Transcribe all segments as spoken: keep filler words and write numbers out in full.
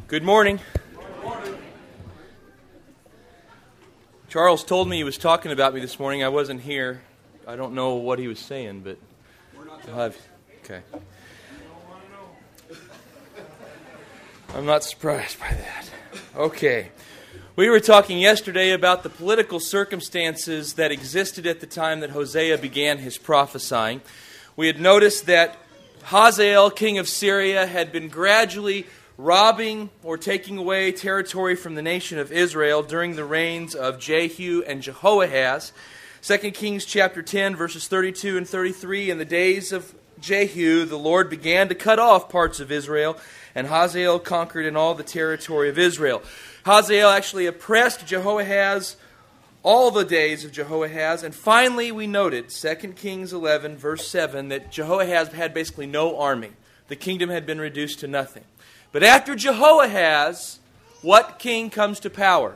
Good morning. Good morning. Charles told me he was talking about me this morning. I wasn't here. I don't know what he was saying, but I'll have, okay. I'm not surprised by that. Okay. We were talking yesterday about the political circumstances that existed at the time that Hosea began his prophesying. We had noticed that Hazael, king of Syria, had been gradually robbing or taking away territory from the nation of Israel during the reigns of Jehu and Jehoahaz. Second Kings chapter ten, verses thirty-two and thirty-three, in the days of Jehu, the Lord began to cut off parts of Israel, and Hazael conquered in all the territory of Israel. Hazael actually oppressed Jehoahaz all the days of Jehoahaz, and finally we noted, Second Kings eleven, verse seven, that Jehoahaz had basically no army. The kingdom had been reduced to nothing. But after Jehoahaz, what king comes to power?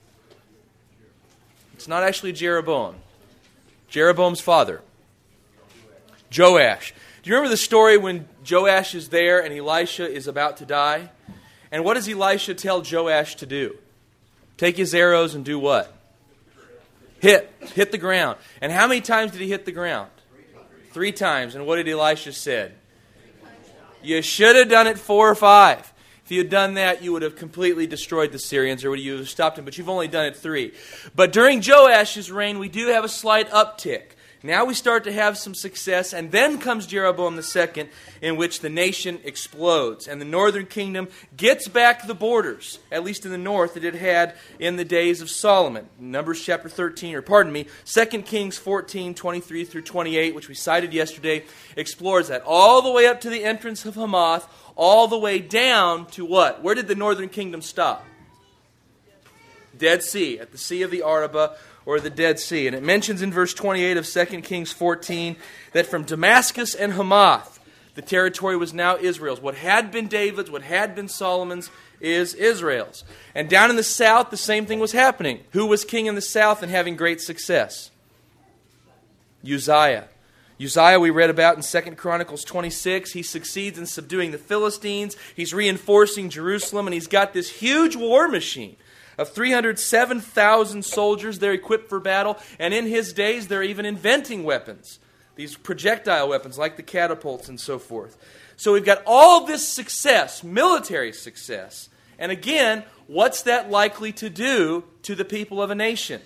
It's not actually Jeroboam. Jeroboam's father, Joash. Do you remember the story when Joash is there and Elisha is about to die? And what does Elisha tell Joash to do? Take his arrows and do what? Hit. Hit the ground. And how many times did he hit the ground? Three times. And what did Elisha say? You should have done it four or five. If you had done that, you would have completely destroyed the Syrians, or you would have stopped them, but you've only done it three. But during Joash's reign, we do have a slight uptick. Now we start to have some success, and then comes Jeroboam the second, in which the nation explodes. And the northern kingdom gets back the borders, at least in the north, that it had in the days of Solomon. Numbers chapter thirteen, or pardon me, Second Kings fourteen, twenty-three through twenty-eight, which we cited yesterday, explores that. All the way up to the entrance of Hamath, all the way down to what? Where did the northern kingdom stop? Dead Sea, at the Sea of the Arabah, or the Dead Sea. And it mentions in verse twenty-eight of Second Kings fourteen that from Damascus and Hamath, the territory was now Israel's. What had been David's, what had been Solomon's, is Israel's. And down in the south, the same thing was happening. Who was king in the south and having great success? Uzziah. Uzziah we read about in Second Chronicles twenty-six. He succeeds in subduing the Philistines. He's reinforcing Jerusalem, and he's got this huge war machine of three hundred seven thousand soldiers. They're equipped for battle, and in his days they're even inventing weapons, these projectile weapons like the catapults and so forth. So we've got all this success, military success, and again, what's that likely to do to the people of a nation?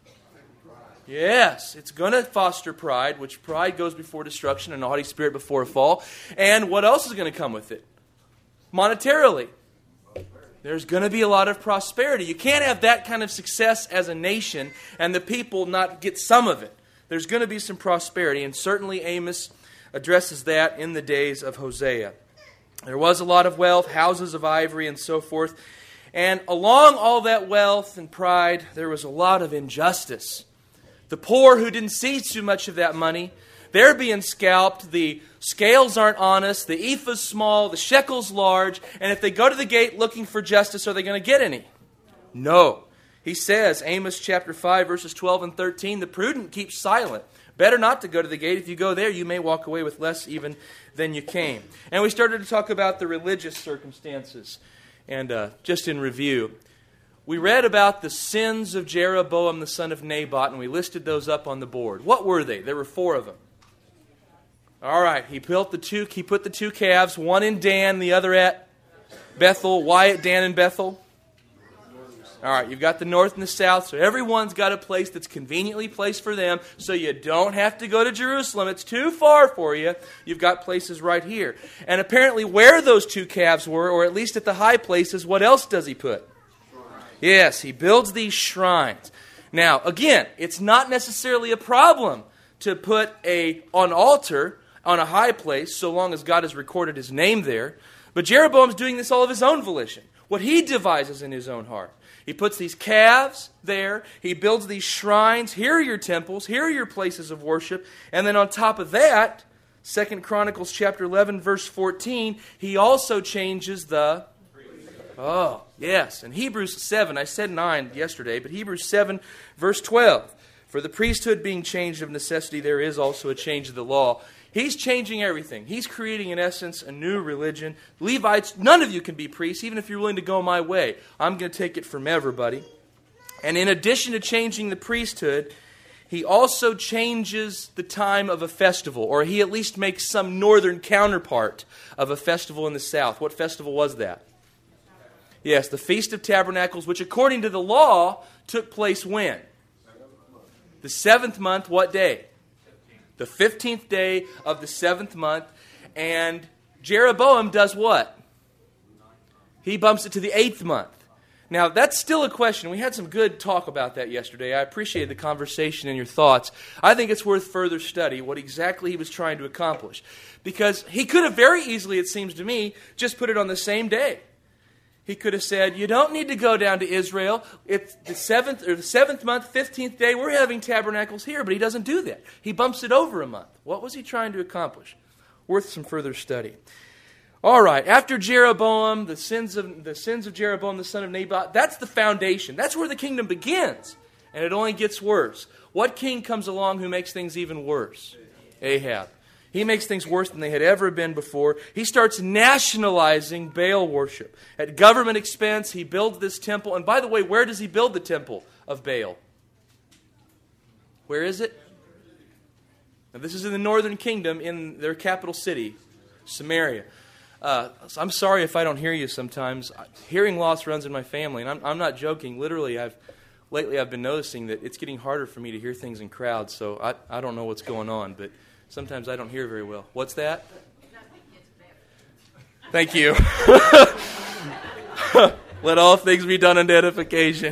Yes, it's going to foster pride, which pride goes before destruction and a haughty spirit before a fall. And what else is going to come with it? Monetarily. There's going to be a lot of prosperity. You can't have that kind of success as a nation and the people not get some of it. There's going to be some prosperity, and certainly Amos addresses that in the days of Hosea. There was a lot of wealth, houses of ivory and so forth. And along all that wealth and pride, there was a lot of injustice. The poor who didn't see too much of that money, they're being scalped. The scales aren't honest. The ephah's small. The shekel's large. And if they go to the gate looking for justice, are they going to get any? No. He says, Amos chapter five, verses twelve and thirteen, the prudent keep silent. Better not to go to the gate. If you go there, you may walk away with less even than you came. And we started to talk about the religious circumstances. And uh, just in review, we read about the sins of Jeroboam, the son of Nebat, and we listed those up on the board. What were they? There were four of them. All right, he built the two. He put the two calves, one in Dan, the other at Bethel. Why at Dan and Bethel? All right, you've got the north and the south, so everyone's got a place that's conveniently placed for them, so you don't have to go to Jerusalem. It's too far for you. You've got places right here. And apparently where those two calves were, or at least at the high places, what else does he put? Yes, he builds these shrines. Now, again, it's not necessarily a problem to put a an altar on a high place, so long as God has recorded his name there. But Jeroboam's doing this all of his own volition, what he devises in his own heart. He puts these calves there. He builds these shrines. Here are your temples. Here are your places of worship. And then on top of that, Second Chronicles chapter eleven, verse fourteen, he also changes the... Oh, yes. In Hebrews seven, I said nine yesterday, but Hebrews seven, verse twelve. For the priesthood being changed of necessity, there is also a change of the law. He's changing everything. He's creating, in essence, a new religion. Levites, none of you can be priests, even if you're willing to go my way. I'm going to take it from everybody. And in addition to changing the priesthood, he also changes the time of a festival, or he at least makes some northern counterpart of a festival in the south. What festival was that? Yes, the Feast of Tabernacles, which according to the law took place when? The seventh month, what day? The fifteenth day of the seventh month. And Jeroboam does what? He bumps it to the eighth month. Now, that's still a question. We had some good talk about that yesterday. I appreciated the conversation and your thoughts. I think it's worth further study, what exactly he was trying to accomplish. Because he could have very easily, it seems to me, just put it on the same day. He could have said, you don't need to go down to Israel. It's the seventh or the seventh month, fifteenth day. We're having tabernacles here, but he doesn't do that. He bumps it over a month. What was he trying to accomplish? Worth some further study. All right, after Jeroboam, the sins of the sins of Jeroboam, the son of Nebat, that's the foundation. That's where the kingdom begins, and it only gets worse. What king comes along who makes things even worse? Ahab. He makes things worse than they had ever been before. He starts nationalizing Baal worship. At government expense, he builds this temple. And by the way, where does he build the temple of Baal? Where is it? Now, this is in the northern kingdom, in their capital city, Samaria. Uh, I'm sorry if I don't hear you sometimes. Hearing loss runs in my family, and I'm, I'm not joking. Literally, I've lately I've been noticing that it's getting harder for me to hear things in crowds, so I, I don't know what's going on, but sometimes I don't hear very well. What's that? Thank you. Let all things be done unto edification.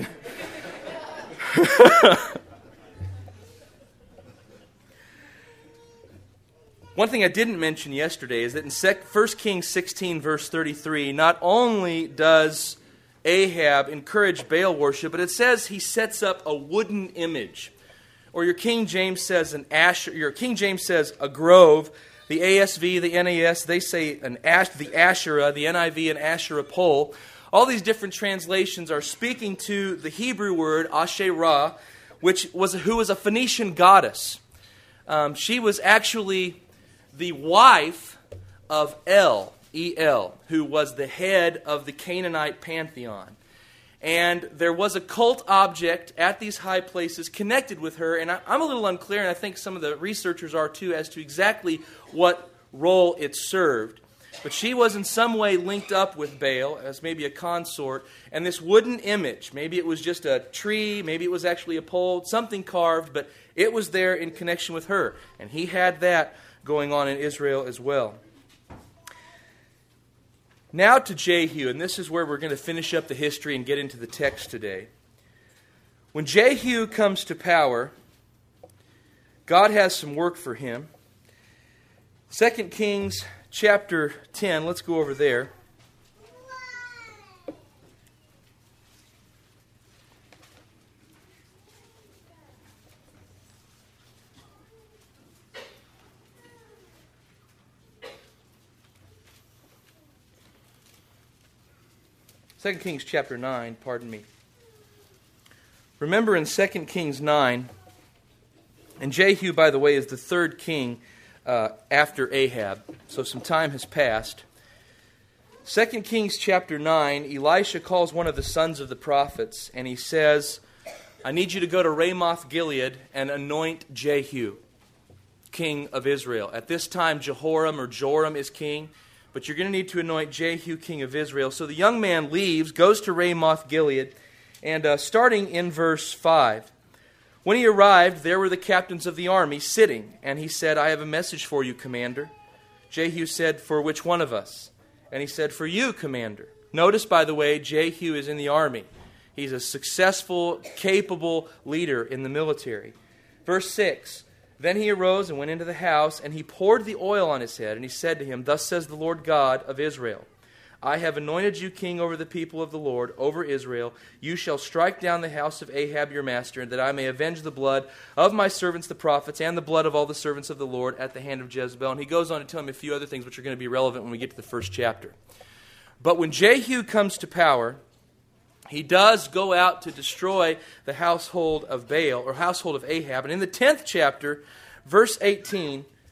One thing I didn't mention yesterday is that in First Kings sixteen, verse thirty-three, not only does Ahab encourage Baal worship, but it says he sets up a wooden image. Or your King James says an ash. Your King James says a grove. The A S V, the N A S, they say an ash, the Asherah. The N I V, an Asherah pole. All these different translations are speaking to the Hebrew word Asherah, which was who was a Phoenician goddess. Um, she was actually the wife of El, E L, who was the head of the Canaanite pantheon. And there was a cult object at these high places connected with her, and I, I'm a little unclear, and I think some of the researchers are too, as to exactly what role it served. But she was in some way linked up with Baal as maybe a consort, and this wooden image, maybe it was just a tree, maybe it was actually a pole, something carved, but it was there in connection with her. And he had that going on in Israel as well. Now to Jehu, and this is where we're going to finish up the history and get into the text today. When Jehu comes to power, God has some work for him. Second Kings chapter ten, let's go over there. Second Kings chapter nine, pardon me. Remember in Second Kings nine, and Jehu, by the way, is the third king uh, after Ahab, so some time has passed. Second Kings chapter nine, Elisha calls one of the sons of the prophets, and he says, I need you to go to Ramoth Gilead and anoint Jehu, king of Israel. At this time, Jehoram or Joram is king, but you're going to need to anoint Jehu, king of Israel. So the young man leaves, goes to Ramoth Gilead, and uh, starting in verse five, when he arrived, there were the captains of the army sitting, and he said, I have a message for you, commander. Jehu said, for which one of us? And he said, for you, commander. Notice, by the way, Jehu is in the army. He's a successful, capable leader in the military. Verse six, then he arose and went into the house, and he poured the oil on his head, and he said to him, thus says the Lord God of Israel, I have anointed you king over the people of the Lord, over Israel. You shall strike down the house of Ahab your master, that I may avenge the blood of my servants the prophets, and the blood of all the servants of the Lord at the hand of Jezebel. And he goes on to tell him a few other things which are going to be relevant when we get to the first chapter. But when Jehu comes to power, he does go out to destroy the household of Baal, or household of Ahab. And in the tenth chapter, verse eighteen,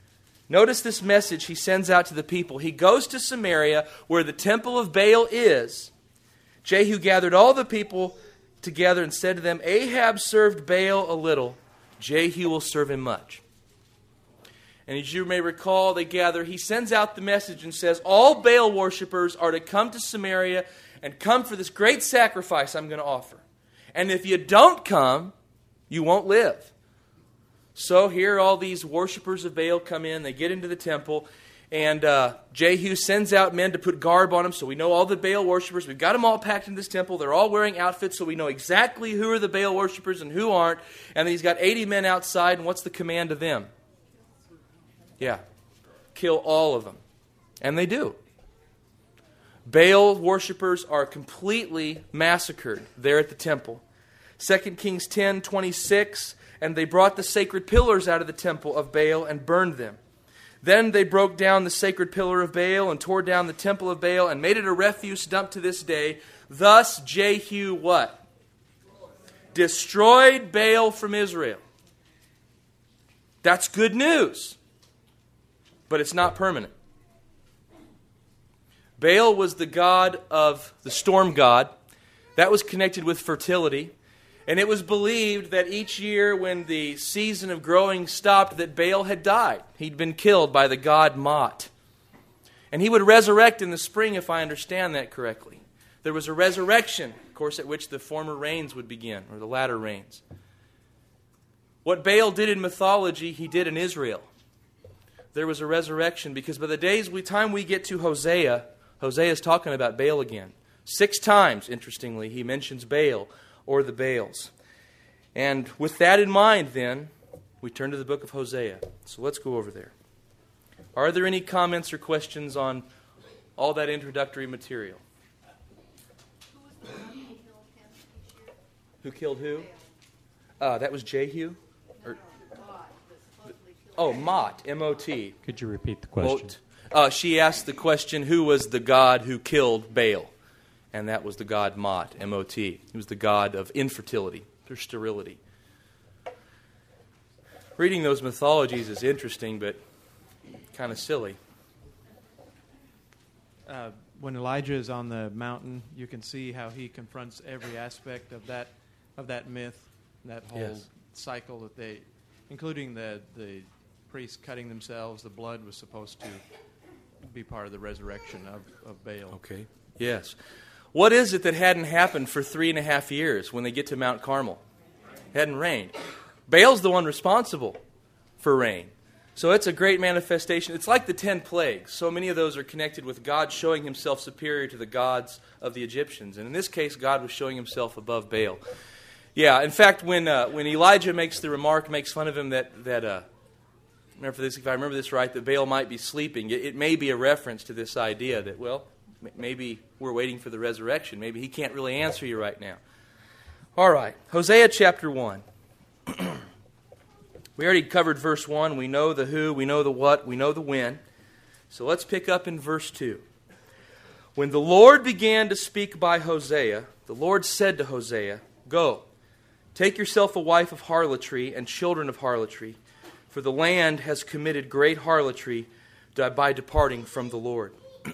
Notice this message he sends out to the people. He goes to Samaria, where the temple of Baal is. Jehu gathered all the people together and said to them, Ahab served Baal a little, Jehu will serve him much. And as you may recall, they gather. He sends out the message and says, all Baal worshipers are to come to Samaria and come for this great sacrifice I'm going to offer. And if you don't come, you won't live. So here all these worshipers of Baal come in. They get into the temple. And uh, Jehu sends out men to put garb on them. So we know all the Baal worshipers. We've got them all packed in this temple. They're all wearing outfits. So we know exactly who are the Baal worshipers and who aren't. And then he's got eighty men outside. And what's the command to them? Yeah. Kill all of them. And they do. Baal worshipers are completely massacred there at the temple. Second Kings ten twenty-six, and they brought the sacred pillars out of the temple of Baal and burned them. Then they broke down the sacred pillar of Baal and tore down the temple of Baal and made it a refuse dump to this day. Thus Jehu what? Destroyed Baal from Israel. That's good news. But it's not permanent. Baal was the god of the storm god. That was connected with fertility. And it was believed that each year when the season of growing stopped, that Baal had died. He'd been killed by the god Mot. And he would resurrect in the spring, if I understand that correctly. There was a resurrection, of course, at which the former rains would begin, or the latter rains. What Baal did in mythology, he did in Israel. There was a resurrection, because by the days we time we get to Hosea, Hosea is talking about Baal again. Six times, interestingly, he mentions Baal or the Baals. And with that in mind, then, we turn to the book of Hosea. So let's go over there. Are there any comments or questions on all that introductory material? Who killed who? Uh, that was Jehu? Or, oh, Mot, M O T. Could you repeat the question? Uh, she asked the question, who was the god who killed Baal? And that was the god Mot, M O T. He was the god of infertility, or sterility. Reading those mythologies is interesting, but kind of silly. Uh, when Elijah is on the mountain, you can see how he confronts every aspect of that of that myth, that whole Yes. cycle that they, including the the priests cutting themselves. The blood was supposed to be part of the resurrection of, of Baal. Okay. Yes. What is it that hadn't happened for three and a half years when they get to Mount Carmel? It hadn't rained. Baal's the one responsible for rain. So it's a great manifestation. It's like the ten plagues. So many of those are connected with God showing himself superior to the gods of the Egyptians. And in this case, God was showing himself above Baal. Yeah, in fact, when uh, when Elijah makes the remark, makes fun of him that, that uh, remember this, if I remember this right, that Baal might be sleeping, it, it may be a reference to this idea that, well, m- maybe we're waiting for the resurrection. Maybe he can't really answer you right now. All right, Hosea chapter one. We already covered verse one. We know the who, we know the what, we know the when. So let's pick up in verse two. When the Lord began to speak by Hosea, the Lord said to Hosea, "Go, take yourself a wife of harlotry and children of harlotry, for the land has committed great harlotry by departing from the Lord."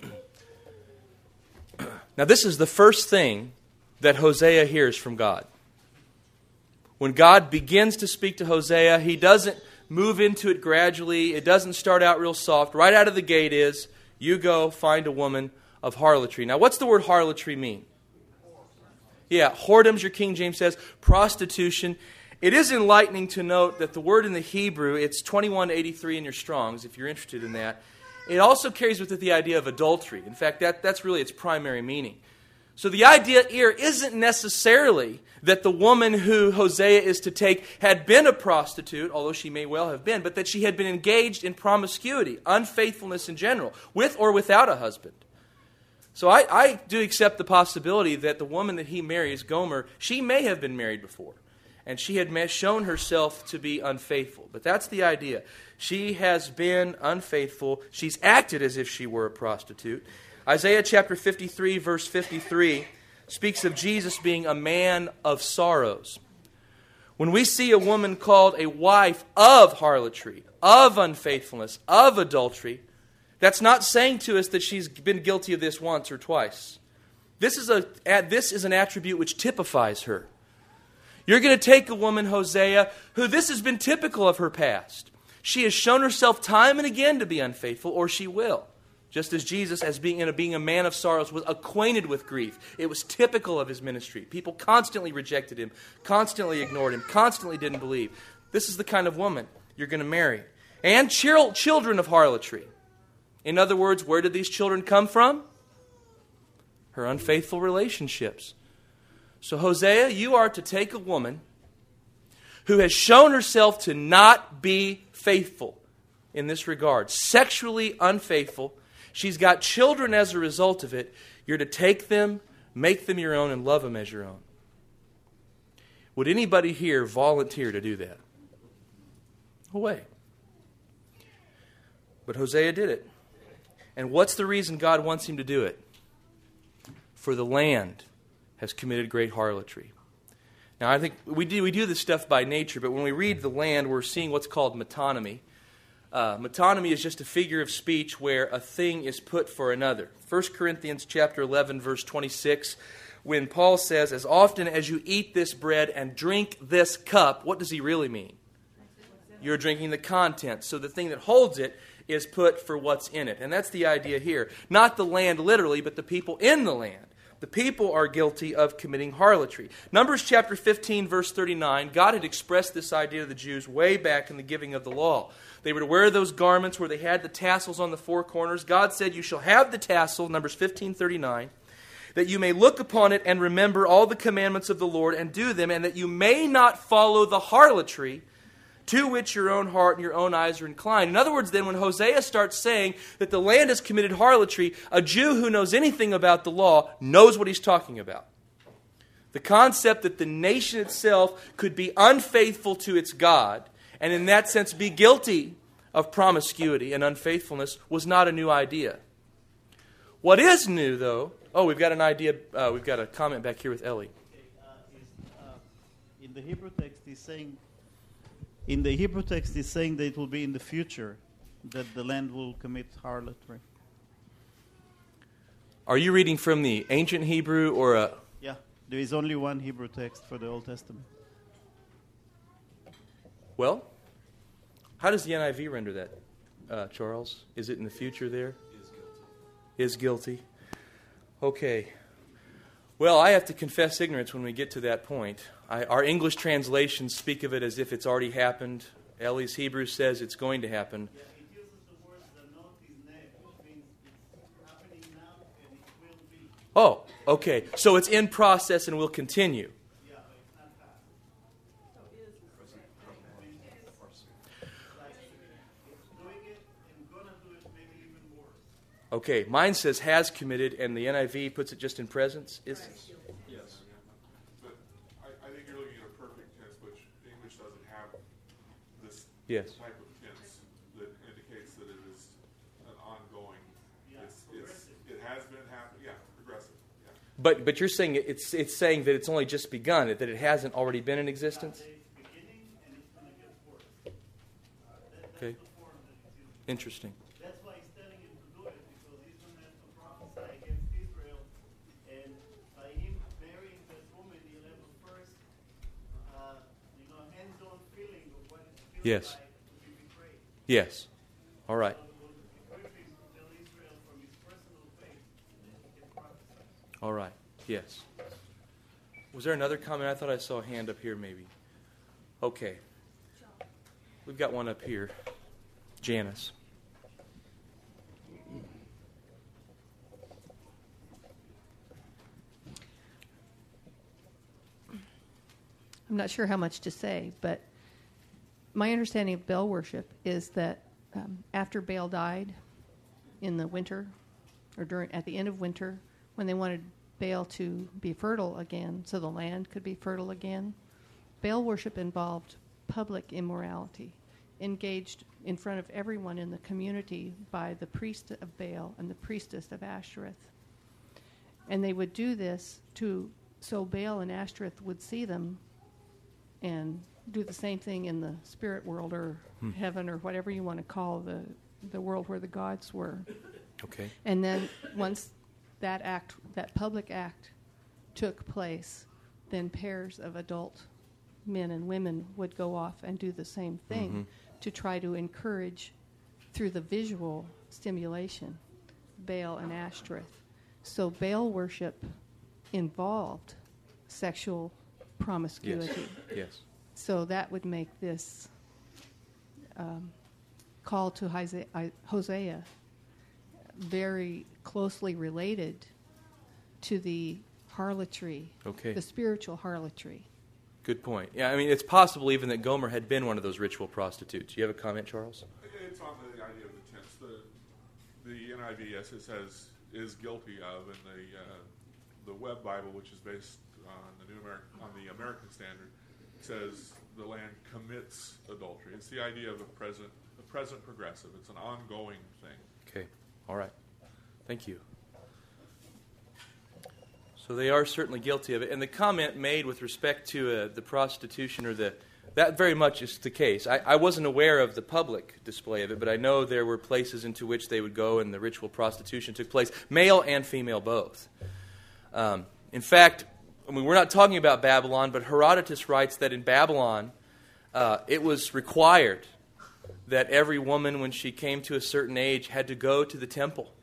Now this is the first thing that Hosea hears from God. When God begins to speak to Hosea, he doesn't move into it gradually. It doesn't start out real soft. Right out of the gate is, you go find a woman of harlotry. Now, what's the word harlotry mean? Yeah, whoredoms, your King James says, prostitution. It is enlightening to note that the word in the Hebrew, it's twenty-one eighty-three in your Strongs, if you're interested in that. It also carries with it the idea of adultery. In fact, that, that's really its primary meaning. So the idea here isn't necessarily that the woman who Hosea is to take had been a prostitute, although she may well have been, but that she had been engaged in promiscuity, unfaithfulness in general, with or without a husband. So I, I do accept the possibility that the woman that he marries, Gomer, she may have been married before, and she had shown herself to be unfaithful. But that's the idea. She has been unfaithful. She's acted as if she were a prostitute. Isaiah chapter fifty-three, verse fifty-three, speaks of Jesus being a man of sorrows. When we see a woman called a wife of harlotry, of unfaithfulness, of adultery, that's not saying to us that she's been guilty of this once or twice. This is a this is an attribute which typifies her. You're going to take a woman, Hosea, who this has been typical of her past. She has shown herself time and again to be unfaithful, or she will. Just as Jesus, as being, you know, being a man of sorrows, was acquainted with grief. It was typical of his ministry. People constantly rejected him, constantly ignored him, constantly didn't believe. This is the kind of woman you're going to marry. And chil- children of harlotry. In other words, where did these children come from? Her unfaithful relationships. So Hosea, you are to take a woman who has shown herself to not be faithful in this regard, sexually unfaithful. She's got children as a result of it. You're to take them, make them your own, and love them as your own. Would anybody here volunteer to do that? No way. But Hosea did it. And what's the reason God wants him to do it? For the land has committed great harlotry. Now, I think we do, we do this stuff by nature, but when we read the land, we're seeing what's called metonymy. Uh, metonymy is just a figure of speech where a thing is put for another. First Corinthians chapter eleven, verse twenty-six, when Paul says, as often as you eat this bread and drink this cup, what does he really mean? You're drinking the contents. So the thing that holds it is put for what's in it. And that's the idea here. Not the land literally, but the people in the land. The people are guilty of committing harlotry. Numbers chapter fifteen, verse thirty-nine, God had expressed this idea to the Jews way back in the giving of the law. They were to wear those garments where they had the tassels on the four corners. God said, you shall have the tassel, Numbers fifteen thirty-nine, that you may look upon it and remember all the commandments of the Lord and do them, and that you may not follow the harlotry to which your own heart and your own eyes are inclined. In other words, then, when Hosea starts saying that the land has committed harlotry, a Jew who knows anything about the law knows what he's talking about. The concept that the nation itself could be unfaithful to its God, and in that sense be guilty of promiscuity and unfaithfulness, was not a new idea. What is new, though... Oh, we've got an idea. Uh, we've got a comment back here with Ellie. Okay, uh, is, uh, in the Hebrew text, he's saying... In the Hebrew text, he's saying that it will be in the future that the land will commit harlotry. Are you reading from the ancient Hebrew or a... Yeah, there is only one Hebrew text for the Old Testament. Well, how does the N I V render that, uh, Charles? Is it in the future there? Is guilty. Is guilty. Okay. Well, I have to confess ignorance when we get to that point. I, our English translations speak of it as if it's already happened. Ellie's Hebrew says it's going to happen. Yeah, it uses the words "the note is next," which means it's happening now and it will be. Oh, okay. So it's in process and will continue. Yeah, but it's not fast. So is it's like it's doing it and gonna do it maybe even worse. Okay, mine says has committed, and the N I V puts it just in presence. Is Yes. But I, I think you're looking at a perfect tense, which English doesn't have this Yes. type of tense that indicates that it is an ongoing. Yeah, it's, it's, it has been happening. Yeah, progressive. Yeah. But but you're saying it- it's it's saying that it's only just begun, that it hasn't already been in existence. It's beginning and it's gonna get worse. Uh, that, that's Okay. the form that it's using. Interesting. That's why he's telling him to do it, because he's going to have to prophesy against Israel. And by him marrying that woman, he'll have a first, uh, you know, hands-on feeling of what it feels Yes. like to be betrayed. Yes. All right. So it will equip him to tell Israel from his personal faith that he can prophesy. All right. Yes. Was there another comment? I thought I saw a hand up here maybe. Okay. We've got one up here. Janice. I'm not sure how much to say, but my understanding of Baal worship is that um, after Baal died in the winter, or during at the end of winter, when they wanted Baal to be fertile again, so the land could be fertile again, Baal worship involved public immorality, engaged in front of everyone in the community by the priest of Baal and the priestess of Ashtoreth. And they would do this to so Baal and Ashtoreth would see them and do the same thing in the spirit world or Hmm. heaven or whatever you want to call the, the world where the gods were. Okay. And then once that act, that public act took place, then pairs of adult men and women would go off and do the same thing Mhm. to try to encourage, through the visual stimulation, Baal and Ashtoreth. So Baal worship involved sexual promiscuity. Yes. Yes. So that would make this um, call to Hosea, Hosea very closely related to the harlotry, Okay. the spiritual harlotry. Good point. Yeah, I mean, it's possible even that Gomer had been one of those ritual prostitutes. You have a comment, Charles? It's on the idea of the tense. The the N I V, yes, it says is guilty of, and the uh, the Web Bible, which is based on the new American on the American Standard, says the land commits adultery. It's the idea of a present a present progressive. It's an ongoing thing. Okay. All right. Thank you. So they are certainly guilty of it. And the comment made with respect to uh, the prostitution or the that very much is the case. I, I wasn't aware of the public display of it, but I know there were places into which they would go and the ritual prostitution took place, male and female both. Um, in fact, I mean, we're not talking about Babylon, but Herodotus writes that in Babylon, uh, it was required that every woman, when she came to a certain age, had to go to the temple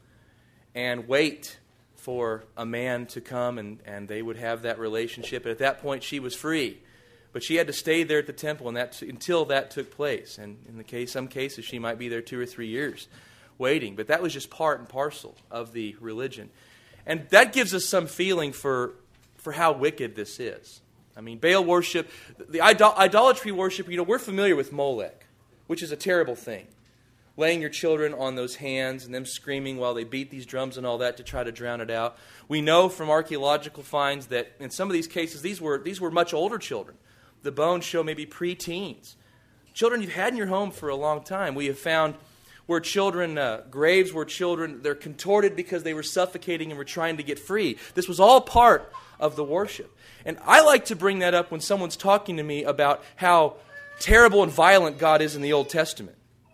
and wait for a man to come, and, and they would have that relationship. And at that point, she was free. But she had to stay there at the temple and that, until that took place. And in the case, some cases, she might be there two or three years waiting. But that was just part and parcel of the religion. And that gives us some feeling for, for how wicked this is. I mean, Baal worship, the idol- idolatry worship, you know, we're familiar with Molech, which is a terrible thing. Laying your children on those hands and them screaming while they beat these drums and all that to try to drown it out. We know from archaeological finds that in some of these cases, these were these were much older children. The bones show maybe pre-teens. Children you've had in your home for a long time. We have found where children, uh, graves where children, they're contorted because they were suffocating and were trying to get free. This was all part of the worship. And I like to bring that up when someone's talking to me about how terrible and violent God is in the Old Testament.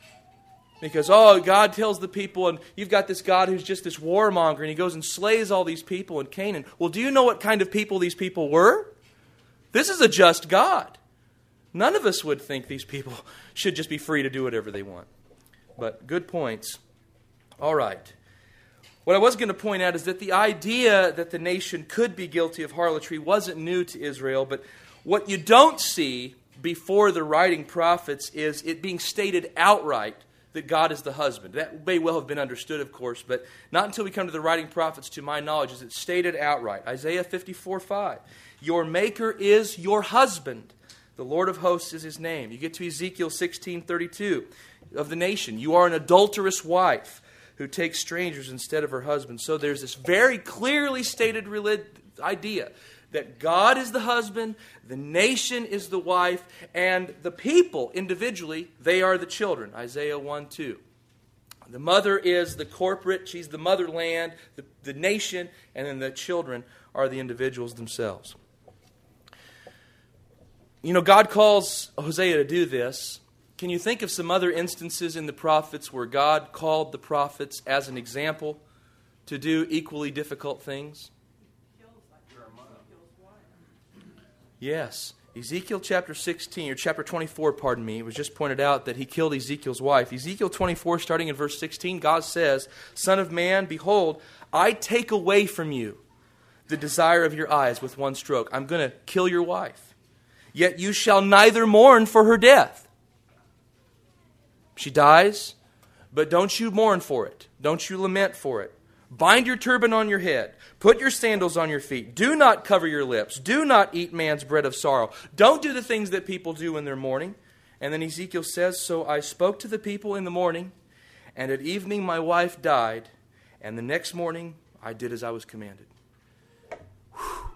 Because, oh, God tells the people, and you've got this God who's just this warmonger, and he goes and slays all these people in Canaan. Well, do you know what kind of people these people were? This is a just God. None of us would think these people should just be free to do whatever they want. But good points. All right. What I was going to point out is that the idea that the nation could be guilty of harlotry wasn't new to Israel, but what you don't see before the writing prophets is it being stated outright that God is the husband. That may well have been understood, of course, but not until we come to the writing prophets, to my knowledge, is it stated outright. Isaiah fifty-four five. Your maker is your husband. The Lord of hosts is his name. You get to Ezekiel sixteen thirty-two of the nation. You are an adulterous wife who takes strangers instead of her husband. So there's this very clearly stated relig- idea that God is the husband, the nation is the wife, and the people individually, they are the children. Isaiah one two. The mother is the corporate, she's the motherland, the, the nation, and then the children are the individuals themselves. You know, God calls Hosea to do this. Can you think of some other instances in the prophets where God called the prophets as an example to do equally difficult things? Yes. Ezekiel chapter sixteen, or chapter twenty-four, pardon me, it was just pointed out that he killed Ezekiel's wife. Ezekiel twenty-four, starting in verse sixteen, God says, Son of man, behold, I take away from you the desire of your eyes with one stroke. I'm going to kill your wife. Yet you shall neither mourn for her death. She dies, but don't you mourn for it. Don't you lament for it. Bind your turban on your head. Put your sandals on your feet. Do not cover your lips. Do not eat man's bread of sorrow. Don't do the things that people do in their mourning. And then Ezekiel says, So I spoke to the people in the morning, and at evening my wife died, and the next morning I did as I was commanded. Whew.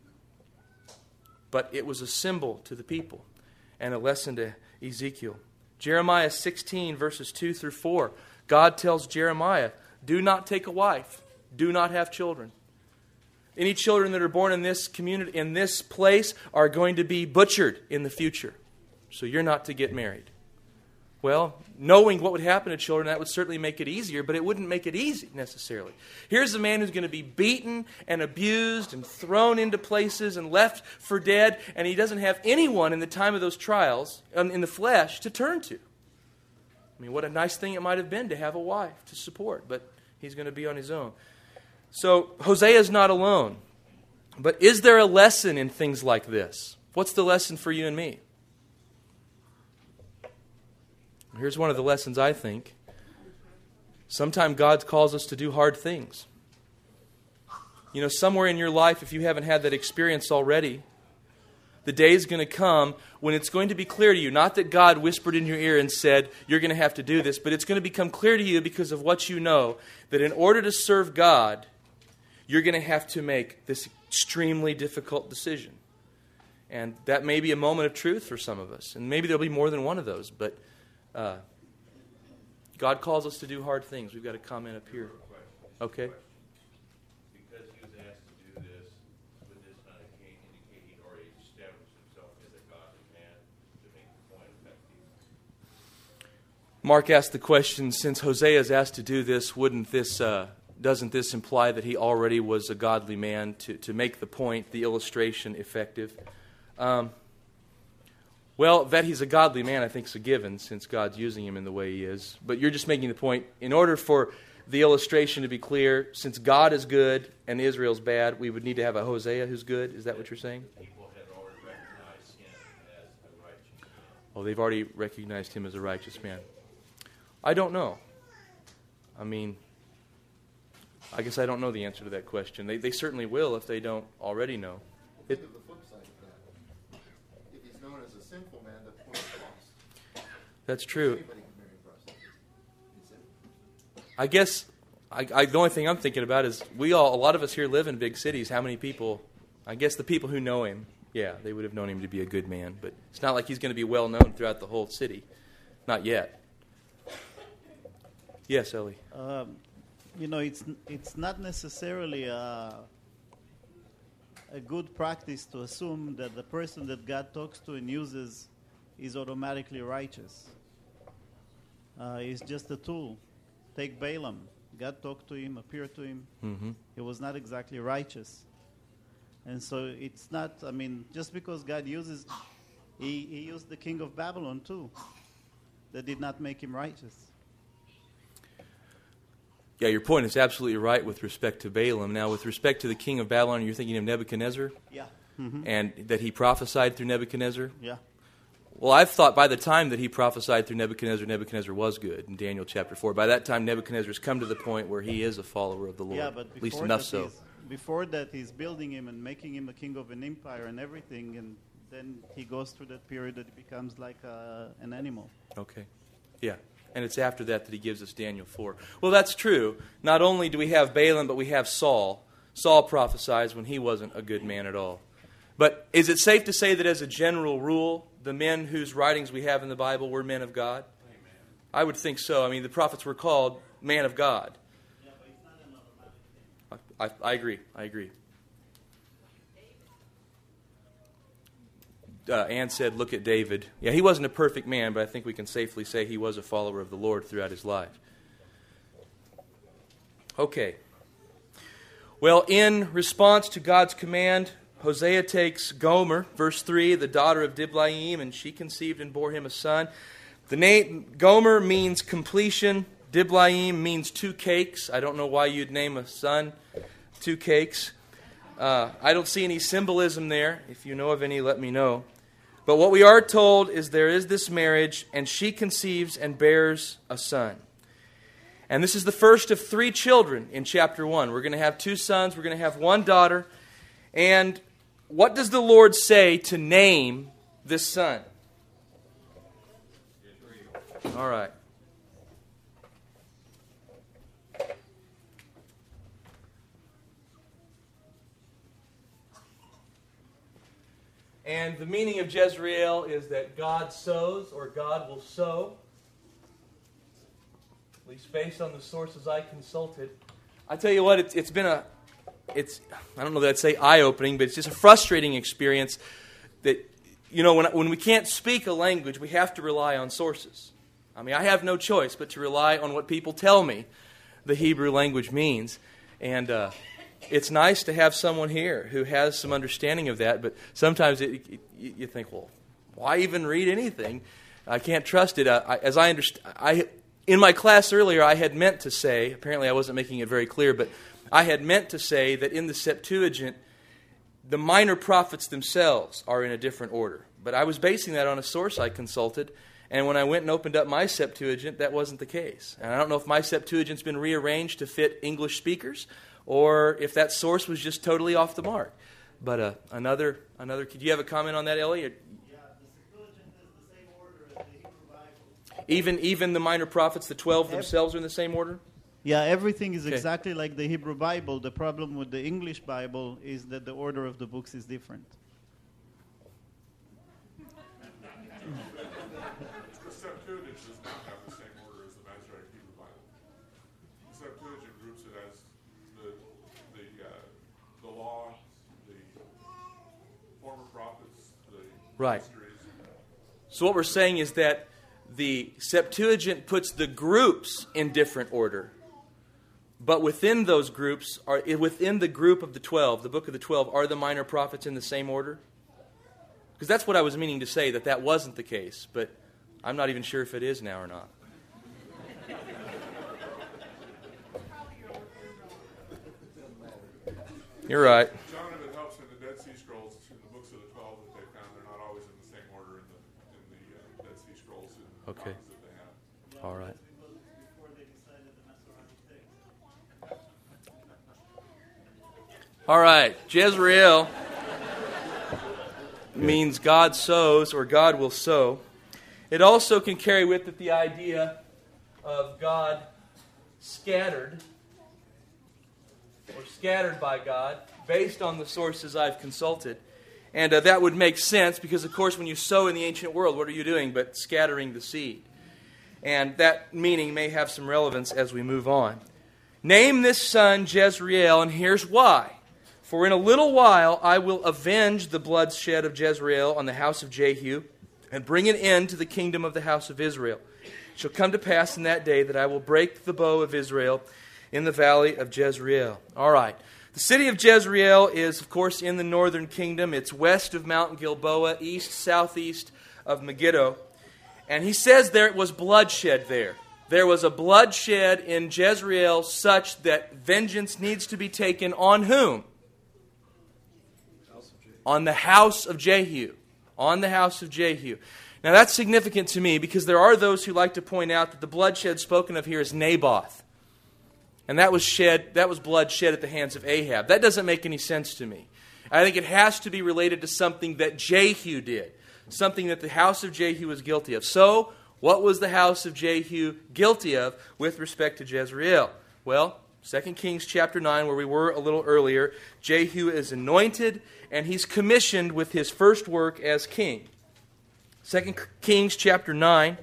But it was a symbol to the people and a lesson to Ezekiel. Jeremiah sixteen, verses two through four. God tells Jeremiah, do not take a wife. Do not have children. Any children that are born in this community, in this place, are going to be butchered in the future. so you're not to get married. Well, knowing what would happen to children, that would certainly make it easier, but it wouldn't make it easy necessarily. Here's a man who's going to be beaten and abused and thrown into places and left for dead, and he doesn't have anyone in the time of those trials, um, in the flesh, to turn to. I mean, what a nice thing it might have been to have a wife to support, but he's going to be on his own. So Hosea is not alone. But is there a lesson in things like this? What's the lesson for you and me? Here's one of the lessons, I think. Sometimes God calls us to do hard things. You know, somewhere in your life, if you haven't had that experience already, the day is going to come when it's going to be clear to you, not that God whispered in your ear and said, you're going to have to do this, but it's going to become clear to you because of what you know, that in order to serve God, you're going to have to make this extremely difficult decision. And that may be a moment of truth for some of us. And maybe there'll be more than one of those, but Uh, God calls us to do hard things. We've got a comment up here. Okay. Because he was asked to do this, would this not indicate he'd already established himself as a godly man to make the point effective? Mark asked the question, since Hosea is asked to do this, wouldn't this, uh, doesn't this imply that he already was a godly man to, to make the point, the illustration, effective? Um Well, that he's a godly man, I think, is a given, since God's using him in the way he is. But you're just making the point, in order for the illustration to be clear, since God is good and Israel's bad, we would need to have a Hosea who's good. Is that what you're saying? People had already recognized him as a righteous man. Oh, they've already recognized him as a righteous man. I don't know. I mean, I guess I don't know the answer to that question. They, they certainly will if they don't already know. It, Think of the flip side of that. If he's known as a sinful man, the point is lost. that's true. Anybody can marry a prostitute. It's sinful. I guess I, I, the only thing I'm thinking about is we all, a lot of us here live in big cities. How many people, I guess the people who know him, yeah, they would have known him to be a good man. But it's not like he's going to be well known throughout the whole city. Not yet. Yes, Ellie. Um, you know, it's it's not necessarily a, a good practice to assume that the person that God talks to and uses is automatically righteous. Uh, he's just a tool. Take Balaam. God talked to him, appeared to him. Mm-hmm. He was not exactly righteous. And so it's not, I mean, just because God uses, he, he used the king of Babylon too. That did not make him righteous. Yeah, your point is absolutely right with respect to Balaam. Now, with respect to the king of Babylon, you're thinking of Nebuchadnezzar? Yeah. Mm-hmm. And that he prophesied through Nebuchadnezzar? Yeah. Well, I've thought by the time that he prophesied through Nebuchadnezzar, Nebuchadnezzar was good in Daniel chapter four. By that time, Nebuchadnezzar's come to the point where he is a follower of the Lord. Yeah, but at least before enough that so. he's- Before that, he's building him and making him a king of an empire and everything, and then he goes through that period that he becomes like uh, an animal. Okay. Yeah. And it's after that that he gives us Daniel four. Well, that's true. Not only do we have Balaam, but we have Saul. Saul prophesies when he wasn't a good man at all. But is it safe to say that as a general rule, the men whose writings we have in the Bible were men of God? Amen. I would think so. I mean, the prophets were called man of God. Yeah, but it's not an automatic thing. I, I agree. I agree. Uh, Ann said, look at David. Yeah, he wasn't a perfect man, but I think we can safely say he was a follower of the Lord throughout his life. Okay. Well, in response to God's command, Hosea takes Gomer, verse three, the daughter of Diblaim, and she conceived and bore him a son. The name Gomer means completion. Diblaim means two cakes. I don't know why you'd name a son two cakes. Uh, I don't see any symbolism there. If you know of any, let me know. But what we are told is there is this marriage, and she conceives and bears a son. And this is the first of three children in chapter one. We're going to have two sons. We're going to have one daughter. And what does the Lord say to name this son? All right. And the meaning of Jezreel is that God sows, or God will sow. At least based on the sources I consulted. I tell you what, it's, it's been a, it's I don't know that I'd say eye-opening, but it's just a frustrating experience that you know, when, when we can't speak a language, we have to rely on sources. I mean, I have no choice but to rely on what people tell me the Hebrew language means. And uh, it's nice to have someone here who has some understanding of that, but sometimes it, it, you think, well, why even read anything? I can't trust it. Uh, I, as I understand, I in my class earlier, I had meant to say, apparently I wasn't making it very clear, but I had meant to say that in the Septuagint, the minor prophets themselves are in a different order. But I was basing that on a source I consulted, and when I went and opened up my Septuagint, that wasn't the case. And I don't know if my Septuagint's been rearranged to fit English speakers, or if that source was just totally off the mark. But uh, another, another. Do you have a comment on that, Ellie? Or, Yeah, the Septuagint is the same order as the Hebrew Bible. even even the minor prophets, the twelve themselves, are in the same order? Yeah, everything is Okay. exactly like the Hebrew Bible. The problem with the English Bible is that the order of the books is different. The Septuagint does not have the same order as the Masoretic Hebrew Bible. The Septuagint groups it as the the uh, the law, the former prophets, the Right. mysteries. So what we're saying is that the Septuagint puts the groups in different order. But within those groups, are within the group of the twelve, the book of the twelve, are the minor prophets in the same order? Because that's what I was meaning to say, that that wasn't the case. But I'm not even sure if it is now or not. You're right. John, if it helps, in the Dead Sea Scrolls, in the books of the twelve that they found, they're not always in the same order in the in the uh, Dead Sea Scrolls and Okay. copies that they have. All right. Before they decided the Masoretic text. All right. Jezreel means God sows, or God will sow. It also can carry with it the idea of God scattered, or scattered by God, based on the sources I've consulted. And uh, that would make sense because, of course, when you sow in the ancient world, what are you doing but scattering the seed? And that meaning may have some relevance as we move on. Name this son Jezreel, and here's why. For in a little while I will avenge the bloodshed of Jezreel on the house of Jehu, and bring an end to the kingdom of the house of Israel. It shall come to pass in that day that I will break the bow of Israel in the valley of Jezreel. All right. The city of Jezreel is, of course, in the northern kingdom. It's west of Mount Gilboa, east, southeast of Megiddo. And he says there was bloodshed there. There was a bloodshed in Jezreel such that vengeance needs to be taken on whom? On the house of Jehu. On the house of Jehu. Now that's significant to me because there are those who like to point out that the bloodshed spoken of here is Naboth. And that was shed, that was blood shed at the hands of Ahab. That doesn't make any sense to me. I think it has to be related to something that Jehu did. Something that the house of Jehu was guilty of. So, what was the house of Jehu guilty of with respect to Jezreel? Well, Second Kings chapter nine, where we were a little earlier, Jehu is anointed and he's commissioned with his first work as king. Second Kings chapter nine.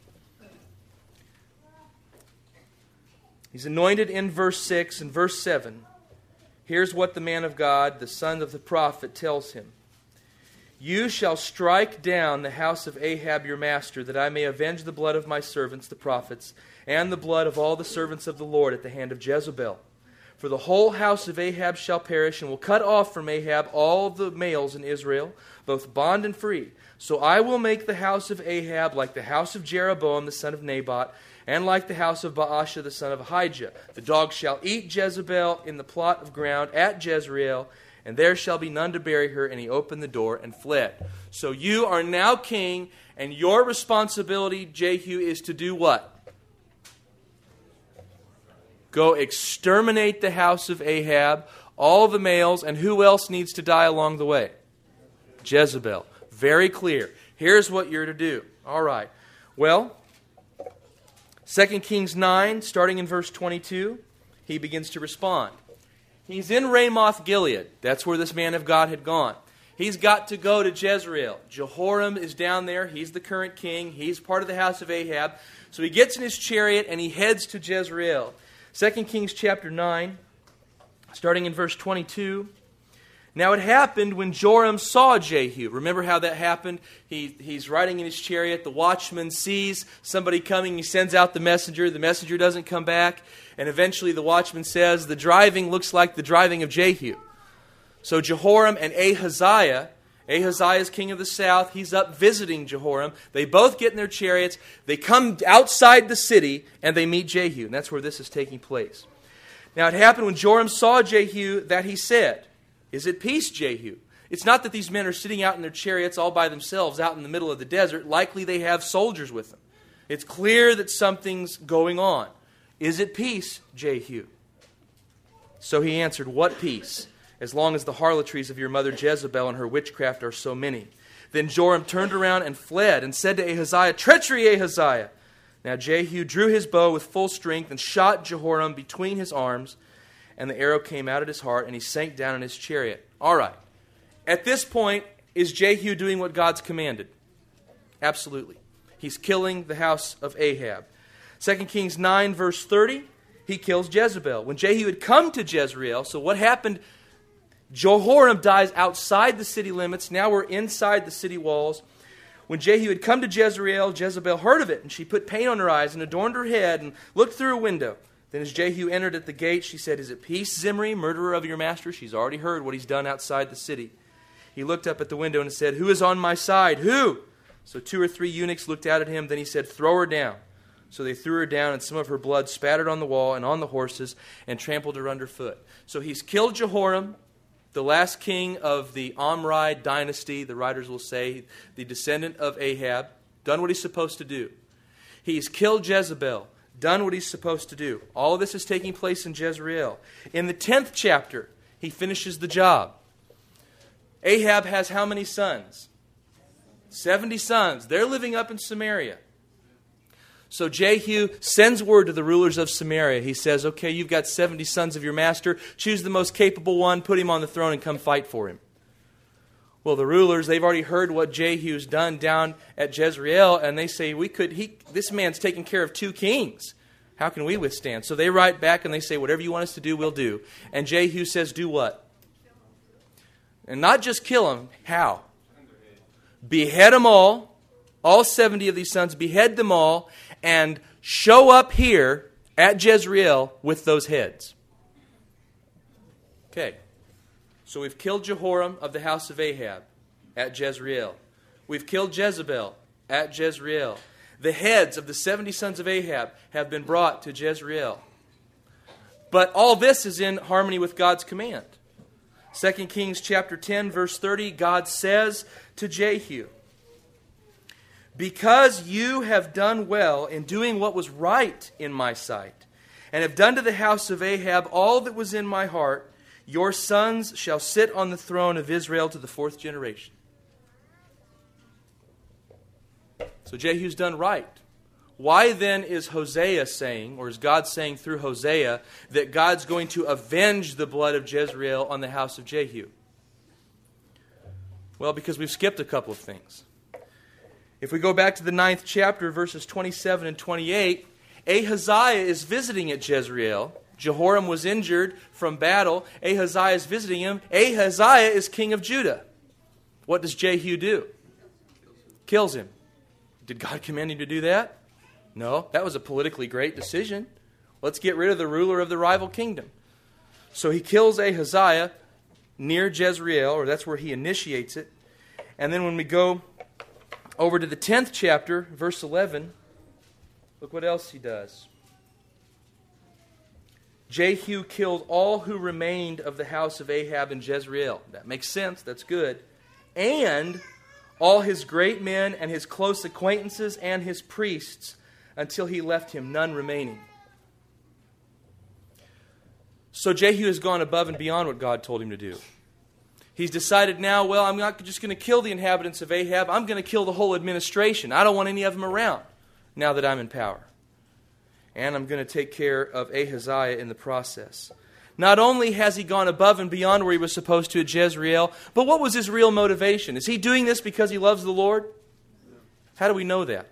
He's anointed in verse six and verse seven. Here's what the man of God, the son of the prophet, tells him. You shall strike down the house of Ahab your master, that I may avenge the blood of my servants, the prophets, and the blood of all the servants of the Lord at the hand of Jezebel. For the whole house of Ahab shall perish, and will cut off from Ahab all the males in Israel, both bond and free. So I will make the house of Ahab like the house of Jeroboam the son of Nebat, and like the house of Baasha the son of Ahijah. The dog shall eat Jezebel in the plot of ground at Jezreel, and there shall be none to bury her. And he opened the door and fled. So you are now king, and your responsibility, Jehu, is to do what? Go exterminate the house of Ahab, all the males, and who else needs to die along the way? Jezebel. Very clear. Here's what you're to do. All right. Well, Second Kings nine, starting in verse twenty-two, he begins to respond. He's in Ramoth Gilead. That's where this man of God had gone. He's got to go to Jezreel. Jehoram is down there. He's the current king. He's part of the house of Ahab. So he gets in his chariot and he heads to Jezreel. Second Kings chapter nine, starting in verse twenty-two. Now it happened when Joram saw Jehu. Remember how that happened? He, he's riding in his chariot. The watchman sees somebody coming. He sends out the messenger. The messenger doesn't come back. And eventually the watchman says, the driving looks like the driving of Jehu. So Jehoram and Ahaziah, Ahaziah is king of the south. He's up visiting Jehoram. They both get in their chariots. They come outside the city and they meet Jehu. And that's where this is taking place. Now it happened when Joram saw Jehu that he said, is it peace, Jehu? It's not that these men are sitting out in their chariots all by themselves out in the middle of the desert. Likely they have soldiers with them. It's clear that something's going on. Is it peace, Jehu? So he answered, what peace? As long as the harlotries of your mother Jezebel and her witchcraft are so many. Then Joram turned around and fled and said to Ahaziah, treachery, Ahaziah! Now Jehu drew his bow with full strength and shot Jehoram between his arms, and the arrow came out at his heart, and he sank down in his chariot. All right. At this point, is Jehu doing what God's commanded? Absolutely. He's killing the house of Ahab. Second Kings nine, verse thirty, he kills Jezebel. When Jehu had come to Jezreel, so what happened? Jehoram dies outside the city limits. Now we're inside the city walls. When Jehu had come to Jezreel, Jezebel heard of it, and she put paint on her eyes and adorned her head and looked through a window. Then as Jehu entered at the gate, she said, is it peace, Zimri, murderer of your master? She's already heard what he's done outside the city. He looked up at the window and said, who is on my side? Who? So two or three eunuchs looked out at him. Then he said, throw her down. So they threw her down, and some of her blood spattered on the wall and on the horses and trampled her underfoot. So he's killed Jehoram, the last king of the Omri dynasty, the writers will say, the descendant of Ahab, done what he's supposed to do. He's killed Jezebel, done what he's supposed to do. All of this is taking place in Jezreel. In the tenth chapter, he finishes the job. Ahab has how many sons? seventy sons. They're living up in Samaria. So Jehu sends word to the rulers of Samaria. He says, okay, you've got seventy sons of your master. Choose the most capable one, put him on the throne, and come fight for him. Well, the rulers, they've already heard what Jehu's done down at Jezreel, and they say, "We could. He, this man's taking care of two kings. How can we withstand?" So they write back and they say, whatever you want us to do, we'll do. And Jehu says, do what? And not just kill them. How? Behead them all, all seventy of these sons, behead them all, and show up here at Jezreel with those heads. Okay. So we've killed Jehoram of the house of Ahab at Jezreel. We've killed Jezebel at Jezreel. The heads of the seventy sons of Ahab have been brought to Jezreel. But all this is in harmony with God's command. Second Kings chapter ten, verse thirty, God says to Jehu, because you have done well in doing what was right in my sight, and have done to the house of Ahab all that was in my heart, your sons shall sit on the throne of Israel to the fourth generation. So Jehu's done right. Why then is Hosea saying, or is God saying through Hosea, that God's going to avenge the blood of Jezreel on the house of Jehu? Well, because we've skipped a couple of things. If we go back to the ninth chapter, verses twenty-seven and twenty-eight, Ahaziah is visiting at Jezreel. Jehoram was injured from battle. Ahaziah is visiting him. Ahaziah is king of Judah. What does Jehu do? Kills him. Did God command him to do that? No, that was a politically great decision. Let's get rid of the ruler of the rival kingdom. So he kills Ahaziah near Jezreel, or that's where he initiates it. And then when we go over to the tenth chapter, verse eleven, look what else he does. Jehu killed all who remained of the house of Ahab in Jezreel. That makes sense. That's good. And all his great men and his close acquaintances and his priests, until he left him none remaining. So Jehu has gone above and beyond what God told him to do. He's decided now, well, I'm not just going to kill the inhabitants of Ahab. I'm going to kill the whole administration. I don't want any of them around now that I'm in power. And I'm going to take care of Ahaziah in the process. Not only has he gone above and beyond where he was supposed to at Jezreel, but what was his real motivation? Is he doing this because he loves the Lord? How do we know that?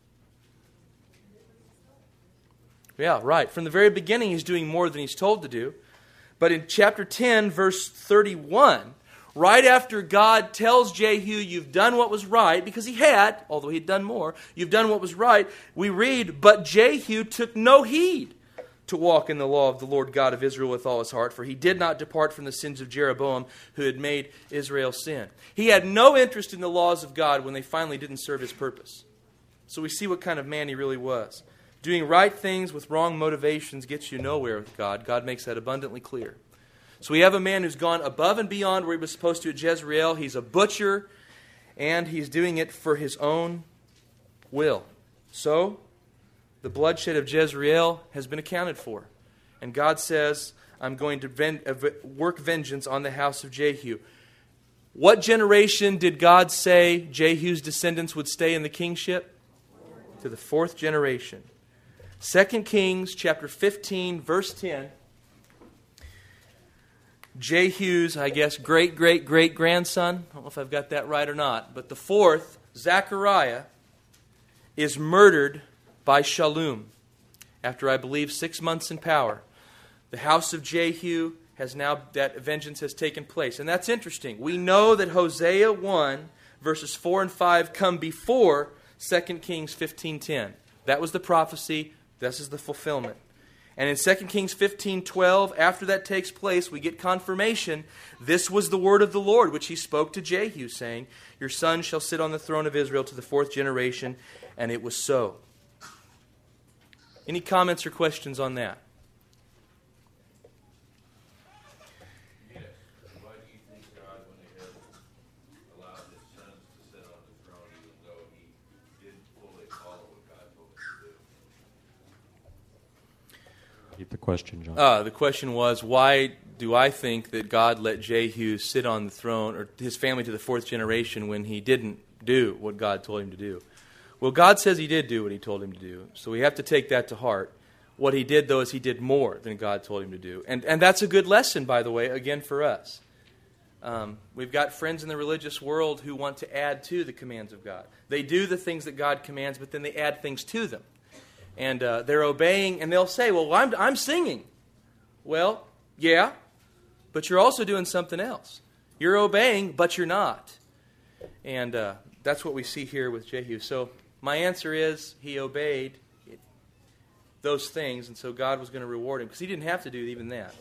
Yeah, right. From the very beginning, he's doing more than he's told to do. But in chapter ten, verse thirty-one, right after God tells Jehu, you've done what was right, because he had, although he'd done more, you've done what was right, we read, but Jehu took no heed to walk in the law of the Lord God of Israel with all his heart, for he did not depart from the sins of Jeroboam, who had made Israel sin. He had no interest in the laws of God when they finally didn't serve his purpose. So we see what kind of man he really was. Doing right things with wrong motivations gets you nowhere with God. God makes that abundantly clear. So we have a man who's gone above and beyond where he was supposed to at Jezreel. He's a butcher, and he's doing it for his own will. So, the bloodshed of Jezreel has been accounted for. And God says, I'm going to ven- work vengeance on the house of Jehu. What generation did God say Jehu's descendants would stay in the kingship? To the fourth generation. Second Kings chapter fifteen, verse ten. Jehu's, I guess, great-great-great-grandson, I don't know if I've got that right or not, but the fourth, Zechariah, is murdered by Shallum after, I believe, six months in power. The house of Jehu has now, that vengeance has taken place. And that's interesting. We know that Hosea one, verses four and five come before Second Kings fifteen ten. That was the prophecy. This is the fulfillment. And in Second Kings fifteen twelve, after that takes place, we get confirmation. This was the word of the Lord, which he spoke to Jehu, saying, your son shall sit on the throne of Israel to the fourth generation. And it was so. Any comments or questions on that? Yes. Why do you think God, when he had allowed his sons to sit on the throne, even though he didn't fully follow what God told him to do? Repeat the question, John. Uh, the question was, why do I think that God let Jehu sit on the throne, or his family to the fourth generation, when he didn't do what God told him to do? Well, God says he did do what he told him to do, so we have to take that to heart. What he did, though, is he did more than God told him to do. And, and that's a good lesson, by the way, again, for us. Um, we've got friends in the religious world who want to add to the commands of God. They do the things that God commands, but then they add things to them. And uh, they're obeying, and they'll say, well, I'm, I'm singing. Well, yeah, but you're also doing something else. You're obeying, but you're not. And uh, that's what we see here with Jehu. So my answer is he obeyed those things, and so God was going to reward him, because he didn't have to do even that.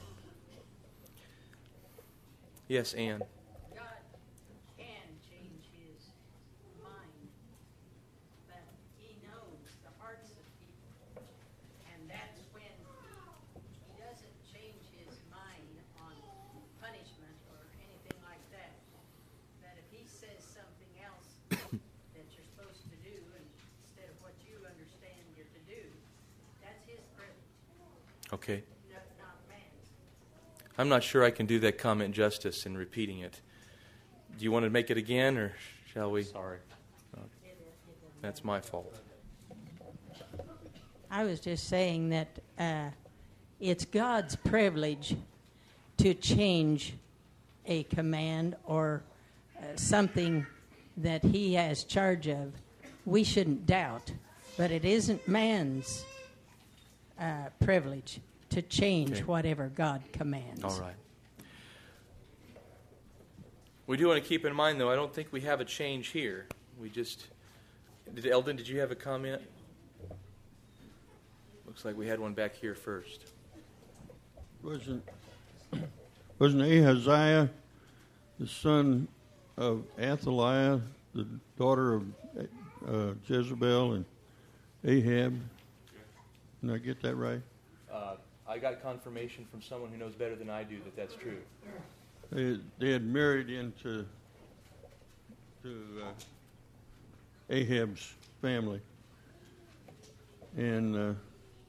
Yes, Ann. God can change his mind, but he knows the hearts of people, and that's when he doesn't change his mind on punishment or anything like that. That if he says something else that you're supposed to do instead of what you understand you're to do, that's his privilege, Okay. not, not man's. I'm not sure I can do that comment justice in repeating it. Do you want to make it again, or shall we? Sorry. That's my fault. I was just saying that uh, it's God's privilege to change a command or uh, something that he has charge of. We shouldn't doubt, but it isn't man's uh, privilege to change Okay. whatever God commands. All right. We do want to keep in mind, though, I don't think we have a change here. We just... Did Eldon, did you have a comment? Looks like we had one back here first. Wasn't wasn't Ahaziah the son of Athaliah, the daughter of uh, Jezebel and Ahab? Did I get that right? Uh, I got confirmation from someone who knows better than I do that that's true. They, they had married into to uh, Ahab's family, and uh,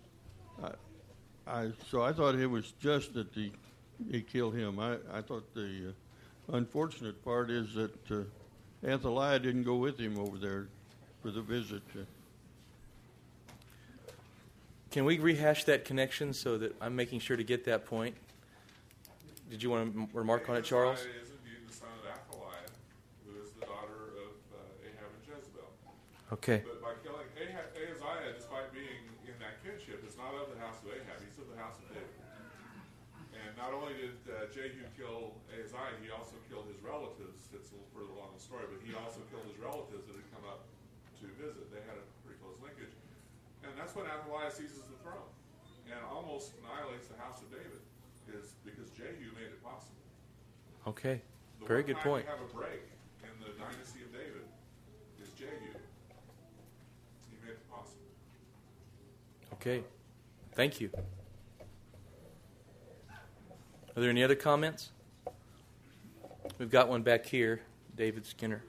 I, I so I thought it was just that he he killed him. I, I thought the uh, unfortunate part is that uh, Athaliah didn't go with him over there for the visit. Uh, Can we rehash that connection so that I'm making sure to get that point? Did you want to m- remark on it, Charles? Ahaziah is indeed the son of Athaliah, who is the daughter of uh, Ahab and Jezebel. Okay. But by killing Ahab, Ahaziah, despite being in that kinship, is not of the house of Ahab. He's of the house of David. And not only did uh, Jehu kill Ahaziah, he also killed his relatives. It's a little further along the story, but he also killed his relatives that had come up to visit. They had a pretty close linkage. And that's when Athaliah seizes the throne and almost annihilates the house of David, is because Jehu made it possible. Okay. The Very one good time point. we have a break in the dynasty of David is Jehu. He made it possible. Okay. Thank you. Are there any other comments? We've got one back here, David Skinner.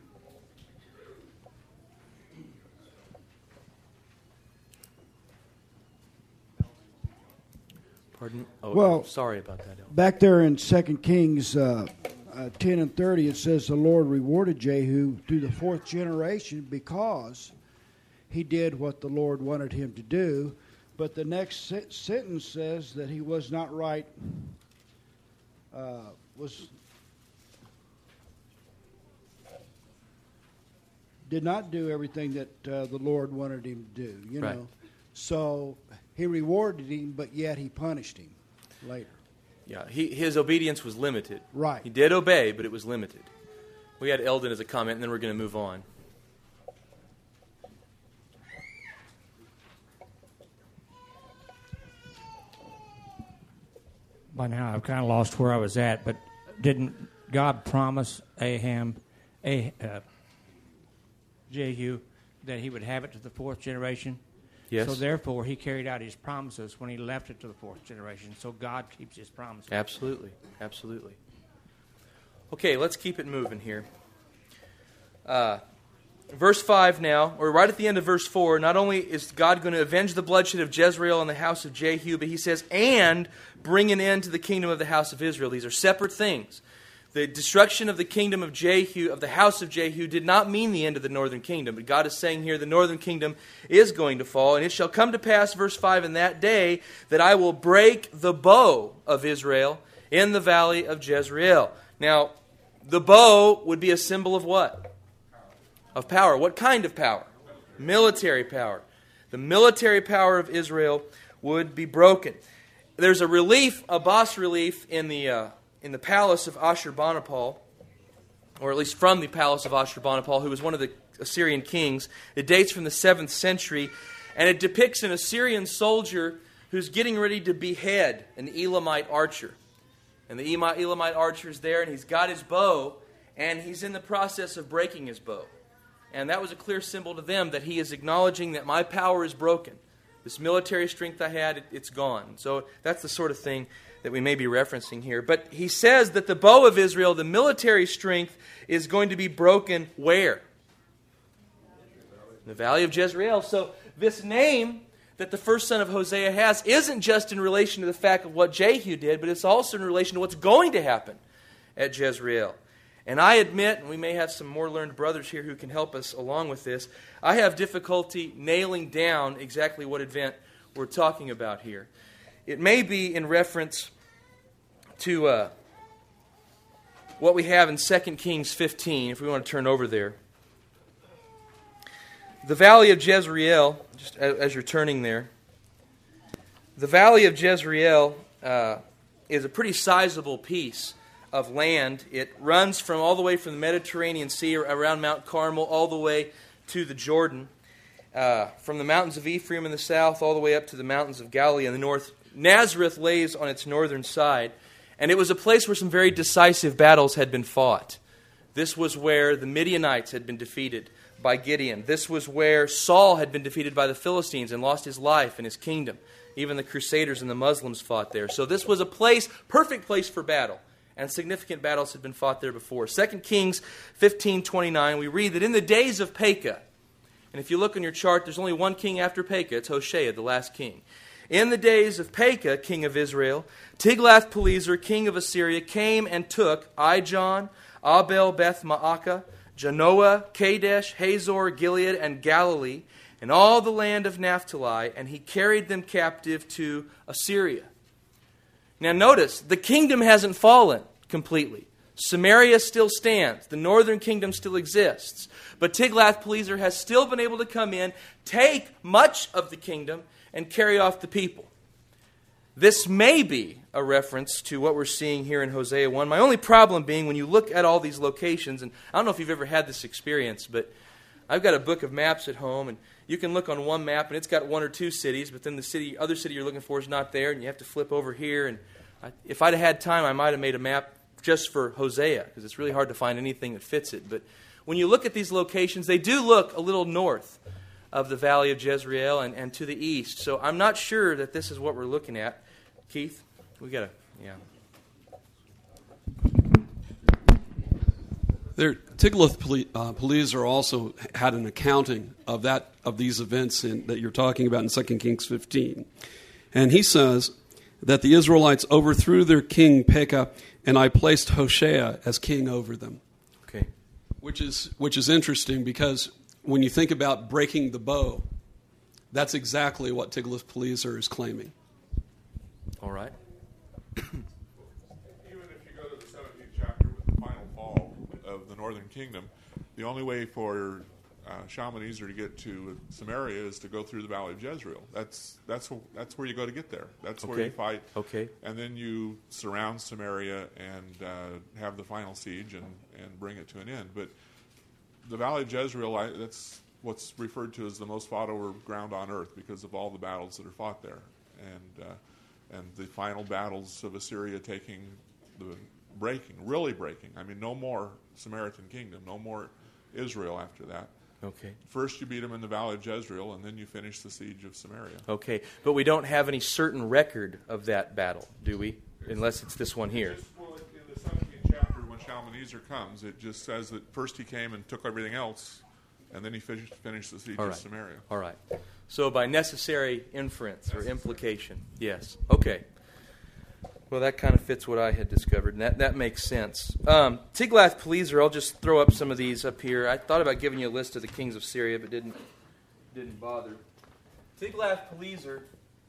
Pardon? Oh, Well, sorry about that, Elton. Back there in Second Kings uh, uh, ten and thirty, it says the Lord rewarded Jehu through the fourth generation because he did what the Lord wanted him to do. But the next se- sentence says that he was not right, uh, was did not do everything that uh, the Lord wanted him to do. You Right. know, so he rewarded him, but yet he punished him later. Yeah, he, his obedience was limited. Right. He did obey, but it was limited. We had Eldon as a comment, and then we're going to move on. By now, I've kind of lost where I was at, but didn't God promise Aham, ah, uh, Jehu, that he would have it to the fourth generation? Yes. So therefore, he carried out his promises when he left it to the fourth generation. So God keeps his promises. Absolutely. Absolutely. Okay, let's keep it moving here. Uh, verse five now, or right at the end of verse four, not only is God going to avenge the bloodshed of Jezreel and the house of Jehu, but he says, and bring an end to the kingdom of the house of Israel. These are separate things. The destruction of the kingdom of Jehu, of the house of Jehu, did not mean the end of the northern kingdom. But God is saying here the northern kingdom is going to fall. And it shall come to pass, verse five, in that day that I will break the bow of Israel in the valley of Jezreel. Now, the bow would be a symbol of what? Of power. What kind of power? Military power. The military power of Israel would be broken. There's a relief, a bas relief in the... Uh, in the palace of Ashurbanipal, or at least from the palace of Ashurbanipal, who was one of the Assyrian kings. It dates from the seventh century, and it depicts an Assyrian soldier who's getting ready to behead an Elamite archer. And the Elamite archer is there, and he's got his bow, and he's in the process of breaking his bow. And that was a clear symbol to them that he is acknowledging that my power is broken. This military strength I had, it, it's gone. So that's the sort of thing that we may be referencing here. But he says that the bow of Israel, the military strength, is going to be broken where? In the valley of Jezreel. So this name that the first son of Hosea has isn't just in relation to the fact of what Jehu did, but it's also in relation to what's going to happen at Jezreel. And I admit, and we may have some more learned brothers here who can help us along with this, I have difficulty nailing down exactly what event we're talking about here. It may be in reference to uh, what we have in Second Kings fifteen, if we want to turn over there. The valley of Jezreel, just as you're turning there, the valley of Jezreel uh, is a pretty sizable piece of land. It runs from all the way from the Mediterranean Sea around Mount Carmel all the way to the Jordan, uh, from the mountains of Ephraim in the south all the way up to the mountains of Galilee in the north. Nazareth lays on its northern side, and it was a place where some very decisive battles had been fought. This was where the Midianites had been defeated by Gideon. This was where Saul had been defeated by the Philistines and lost his life and his kingdom. Even the Crusaders and the Muslims fought there. So this was a place, perfect place for battle, and significant battles had been fought there before. Second Kings fifteen twenty-nine, we read that in the days of Pekah, and if you look on your chart, there's only one king after Pekah. It's Hoshea, the last king. In the days of Pekah, king of Israel, Tiglath-Pileser, king of Assyria, came and took Ijon, Abel Beth Maacah, Janoah, Kadesh, Hazor, Gilead, and Galilee, and all the land of Naphtali, and he carried them captive to Assyria. Now notice, the kingdom hasn't fallen completely. Samaria still stands. The northern kingdom still exists. But Tiglath-Pileser has still been able to come in, take much of the kingdom, and carry off the people. This may be a reference to what we're seeing here in Hosea one. My only problem being when you look at all these locations, and I don't know if you've ever had this experience, but I've got a book of maps at home, and you can look on one map and it's got one or two cities, but then the city, other city you're looking for is not there, and you have to flip over here. And I, if I'd have had time, I might have made a map just for Hosea, because it's really hard to find anything that fits it. But when you look at these locations, they do look a little north of the Valley of Jezreel and, and to the east. So I'm not sure that this is what we're looking at. Keith, we got to, yeah. There, Tiglath-Pileser also had an accounting of that of these events in, that you're talking about in Second Kings fifteen. And he says that the Israelites overthrew their king Pekah, and I placed Hoshea as king over them. Okay. Which is which is interesting, because when you think about breaking the bow, that's exactly what Tiglath-Pileser is claiming. All right. Even if you go to the seventeenth chapter with the final fall of the northern kingdom, the only way for uh, Shalmaneser to get to Samaria is to go through the Valley of Jezreel. That's that's that's where you go to get there. That's where Okay. you fight. Okay. And then you surround Samaria and uh, have the final siege and, and bring it to an end. But the Valley of Jezreel, I, that's what's referred to as the most fought over ground on earth because of all the battles that are fought there. And uh, and the final battles of Assyria taking the breaking, really breaking. I mean, no more Samaritan kingdom, no more Israel after that. Okay. First you beat them in the Valley of Jezreel, and then you finish the siege of Samaria. Okay. But we don't have any certain record of that battle, do we? Unless it's this one here. It's just, well, in the seventeenth chapter, when Shalmaneser comes, it just says that first he came and took everything else, and then he finished, finished the siege All of right. Samaria. All right. So by necessary inference or implication, yes. Okay. Well, that kind of fits what I had discovered, and that, that makes sense. Um, Tiglath-Pileser, I'll just throw up some of these up here. I thought about giving you a list of the kings of Syria, but didn't didn't bother. Tiglath-Pileser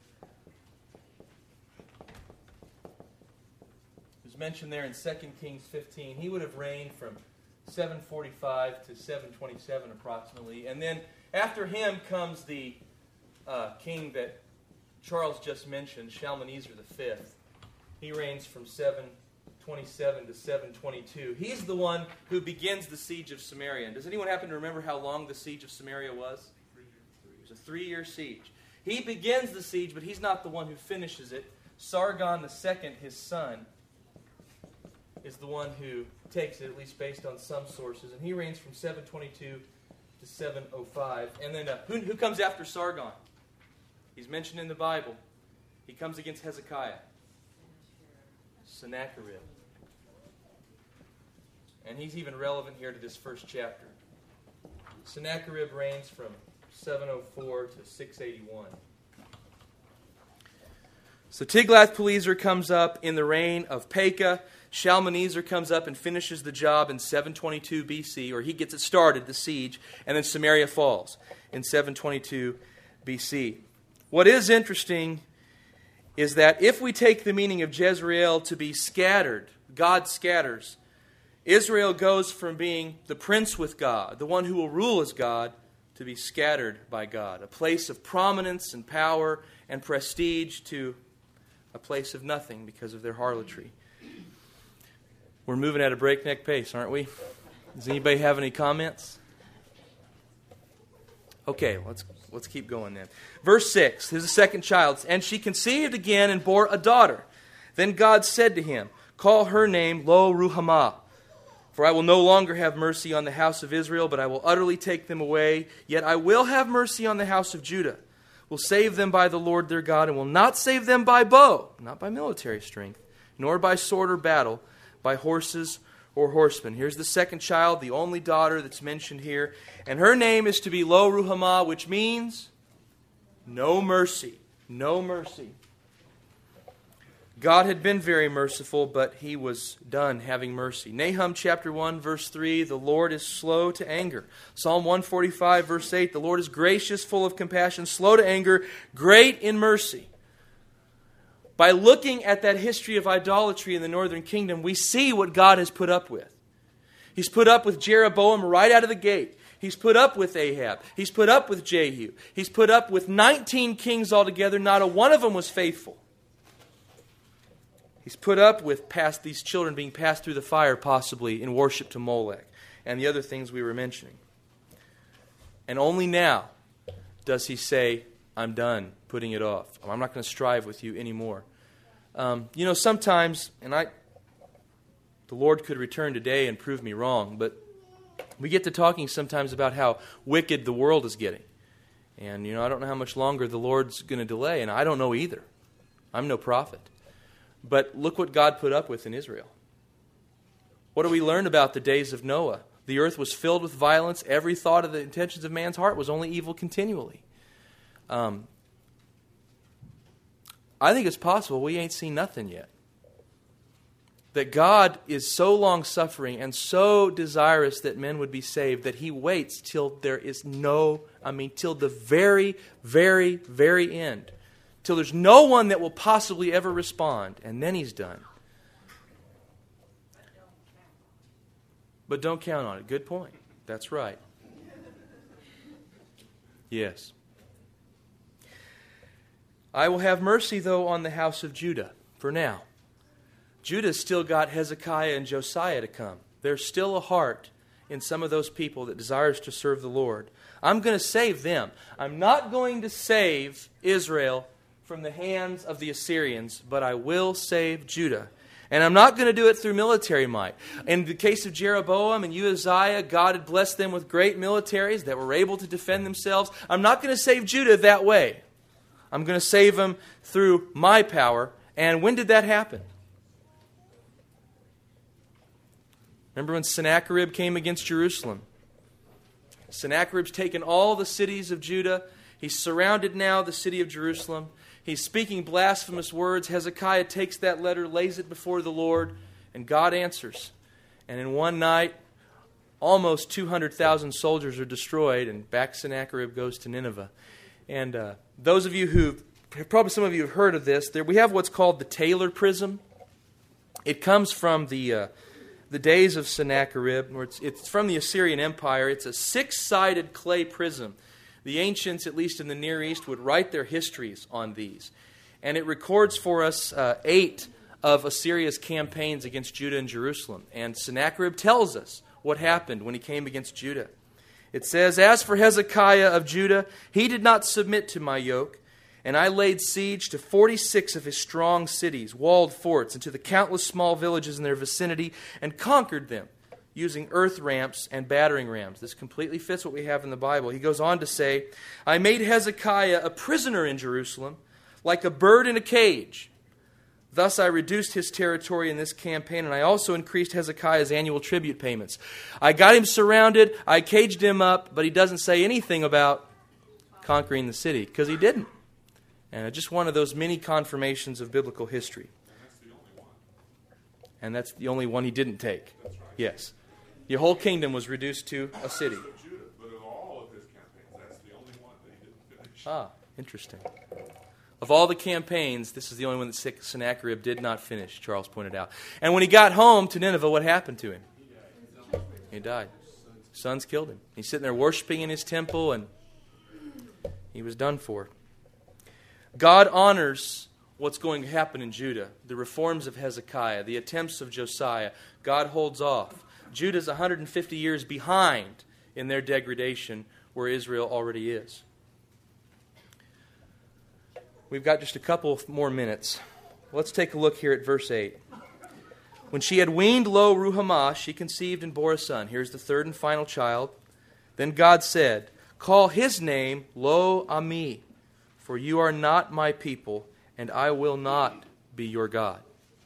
is mentioned there in Second Kings fifteen. He would have reigned from seven forty-five to seven twenty-seven approximately. And then after him comes the uh, king that Charles just mentioned, Shalmaneser the fifth. He reigns from seven twenty-seven to seven twenty-two. He's the one who begins the siege of Samaria. And does anyone happen to remember how long the siege of Samaria was? It was a three-year siege. He begins the siege, but he's not the one who finishes it. Sargon the second, his son, is the one who takes it, at least based on some sources. And he reigns from seven twenty-two to seven oh five. And then uh, who, who comes after Sargon? He's mentioned in the Bible. He comes against Hezekiah. Sennacherib. And he's even relevant here to this first chapter. Sennacherib reigns from seven oh four to six eighty-one. So Tiglath-Pileser comes up in the reign of Pekah. Shalmaneser comes up and finishes the job in seven twenty-two B C, or he gets it started, the siege, and then Samaria falls in seven twenty-two B C. What is interesting is that if we take the meaning of Jezreel to be scattered, God scatters, Israel goes from being the prince with God, the one who will rule as God, to be scattered by God, a place of prominence and power and prestige to a place of nothing because of their harlotry. We're moving at a breakneck pace, aren't we? Does anybody have any comments? Okay, let's let's keep going then. Verse six, here's the second child. And she conceived again and bore a daughter. Then God said to him, call her name Lo-Ruhamah, for I will no longer have mercy on the house of Israel, but I will utterly take them away. Yet I will have mercy on the house of Judah. Will save them by the Lord their God, and will not save them by bow, not by military strength, nor by sword or battle, by horses or horsemen. Here's the second child, the only daughter that's mentioned here. And her name is to be Lo-Ruhamah, which means no mercy. No mercy. God had been very merciful, but he was done having mercy. Nahum chapter one, verse three, the Lord is slow to anger. Psalm one forty-five, verse eight, the Lord is gracious, full of compassion, slow to anger, great in mercy. By looking at that history of idolatry in the northern kingdom, we see what God has put up with. He's put up with Jeroboam right out of the gate. He's put up with Ahab. He's put up with Jehu. He's put up with nineteen kings altogether. Not a one of them was faithful. He's put up with past these children being passed through the fire, possibly in worship to Molech, and the other things we were mentioning. And only now does he say, I'm done putting it off. I'm not going to strive with you anymore. Um, you know, sometimes, and I, the Lord could return today and prove me wrong, but we get to talking sometimes about how wicked the world is getting. And, you know, I don't know how much longer the Lord's going to delay, and I don't know either. I'm no prophet. But look what God put up with in Israel. What do we learn about the days of Noah? The earth was filled with violence. Every thought of the intentions of man's heart was only evil continually. Um, I think it's possible we ain't seen nothing yet. That God is so long-suffering and so desirous that men would be saved that he waits till there is no, I mean, till the very, very, very end. Till there's no one that will possibly ever respond, and then he's done. But don't count on it. Good point. That's right. Yes. I will have mercy, though, on the house of Judah, for now. Judah's still got Hezekiah and Josiah to come. There's still a heart in some of those people that desires to serve the Lord. I'm going to save them. I'm not going to save Israel from the hands of the Assyrians, but I will save Judah. And I'm not going to do it through military might. In the case of Jeroboam and Uzziah, God had blessed them with great militaries that were able to defend themselves. I'm not going to save Judah that way. I'm going to save them through my power. And when did that happen? Remember when Sennacherib came against Jerusalem? Sennacherib's taken all the cities of Judah. He's surrounded now the city of Jerusalem. He's speaking blasphemous words. Hezekiah takes that letter, lays it before the Lord, and God answers. And in one night, almost two hundred thousand soldiers are destroyed, and back Sennacherib goes to Nineveh. And uh, those of you who, probably some of you have heard of this, there we have what's called the Taylor Prism. It comes from the uh, the days of Sennacherib, or it's, it's from the Assyrian Empire. It's a six-sided clay prism. The ancients, at least in the Near East, would write their histories on these. And it records for us uh, eight of Assyria's campaigns against Judah and Jerusalem. And Sennacherib tells us what happened when he came against Judah. It says, "As for Hezekiah of Judah, he did not submit to my yoke, and I laid siege to forty-six of his strong cities, walled forts, and to the countless small villages in their vicinity, and conquered them, using earth ramps and battering rams." This completely fits what we have in the Bible. He goes on to say, "I made Hezekiah a prisoner in Jerusalem, like a bird in a cage. Thus I reduced his territory in this campaign, and I also increased Hezekiah's annual tribute payments." I got him surrounded, I caged him up, but he doesn't say anything about conquering the city, because he didn't. And just one of those many confirmations of biblical history. And that's the only one he didn't take. That's right. Yes. The whole kingdom was reduced to a city. Judah, but of all of his campaigns, that's the only one that he didn't finish. Ah, interesting. Of all the campaigns, this is the only one that Sennacherib did not finish, Charles pointed out. And when he got home to Nineveh, what happened to him? He died. Sons killed him. He's sitting there worshiping in his temple, and he was done for. God honors what's going to happen in Judah, the reforms of Hezekiah, the attempts of Josiah. God holds off. Judah's one hundred fifty years behind in their degradation where Israel already is. We've got just a couple more minutes. Let's take a look here at verse eight. "When she had weaned Lo Ruhamah, she conceived and bore a son." Here's the third and final child. "Then God said, 'Call his name Lo Ami, for you are not my people, and I will not be your God.'"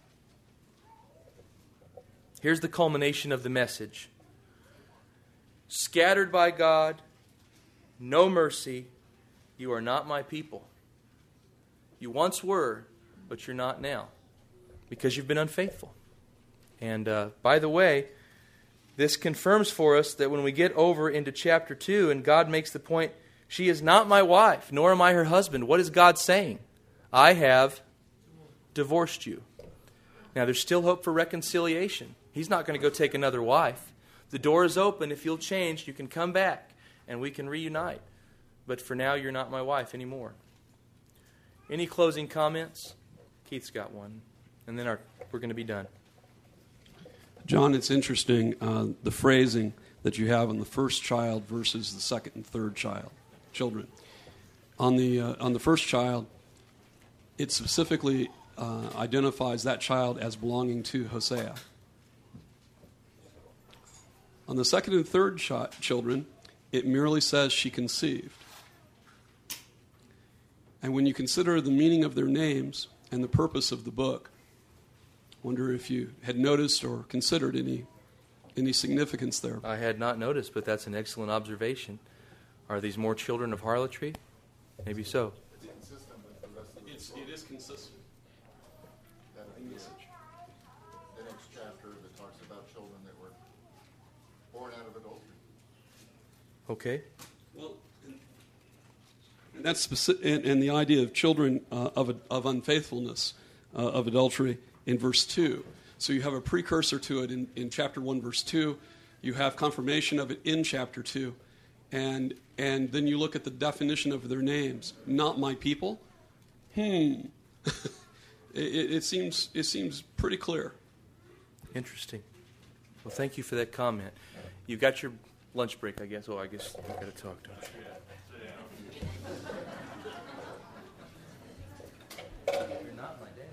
Here's the culmination of the message. Scattered by God, no mercy, you are not my people. You once were, but you're not now, because you've been unfaithful. And uh, by the way, this confirms for us that when we get over into chapter two and God makes the point, "She is not my wife, nor am I her husband," what is God saying? I have divorced you. Now, there's still hope for reconciliation. He's not going to go take another wife. The door is open. If you'll change, you can come back, and we can reunite. But for now, you're not my wife anymore. Any closing comments? Keith's got one. and then our, we're going to be done. John, it's interesting, uh, the phrasing that you have on the first child versus the second and third child, children. On the, uh, on the first child, it specifically uh, identifies that child as belonging to Hosea. On the second and third chi- children, it merely says she conceived. And when you consider the meaning of their names and the purpose of the book, wonder if you had noticed or considered any any significance there. I had not noticed, but that's an excellent observation. Are these more children of harlotry? Maybe so. It's consistent with the rest of the It's, book. it is consistent. That is the next chapter that talks about children that were born out of adultery. Okay. Well, and that's specific, and, and the idea of children uh, of of unfaithfulness, uh, of adultery, in verse two. So you have a precursor to it in, in chapter one, verse two. You have confirmation of it in chapter two, and and then you look at the definition of their names. Not my people. Hmm. it, it seems it seems pretty clear. Interesting. Well, thank you for that comment. You got your lunch break, I guess. Oh, I guess we've got to talk, don't you?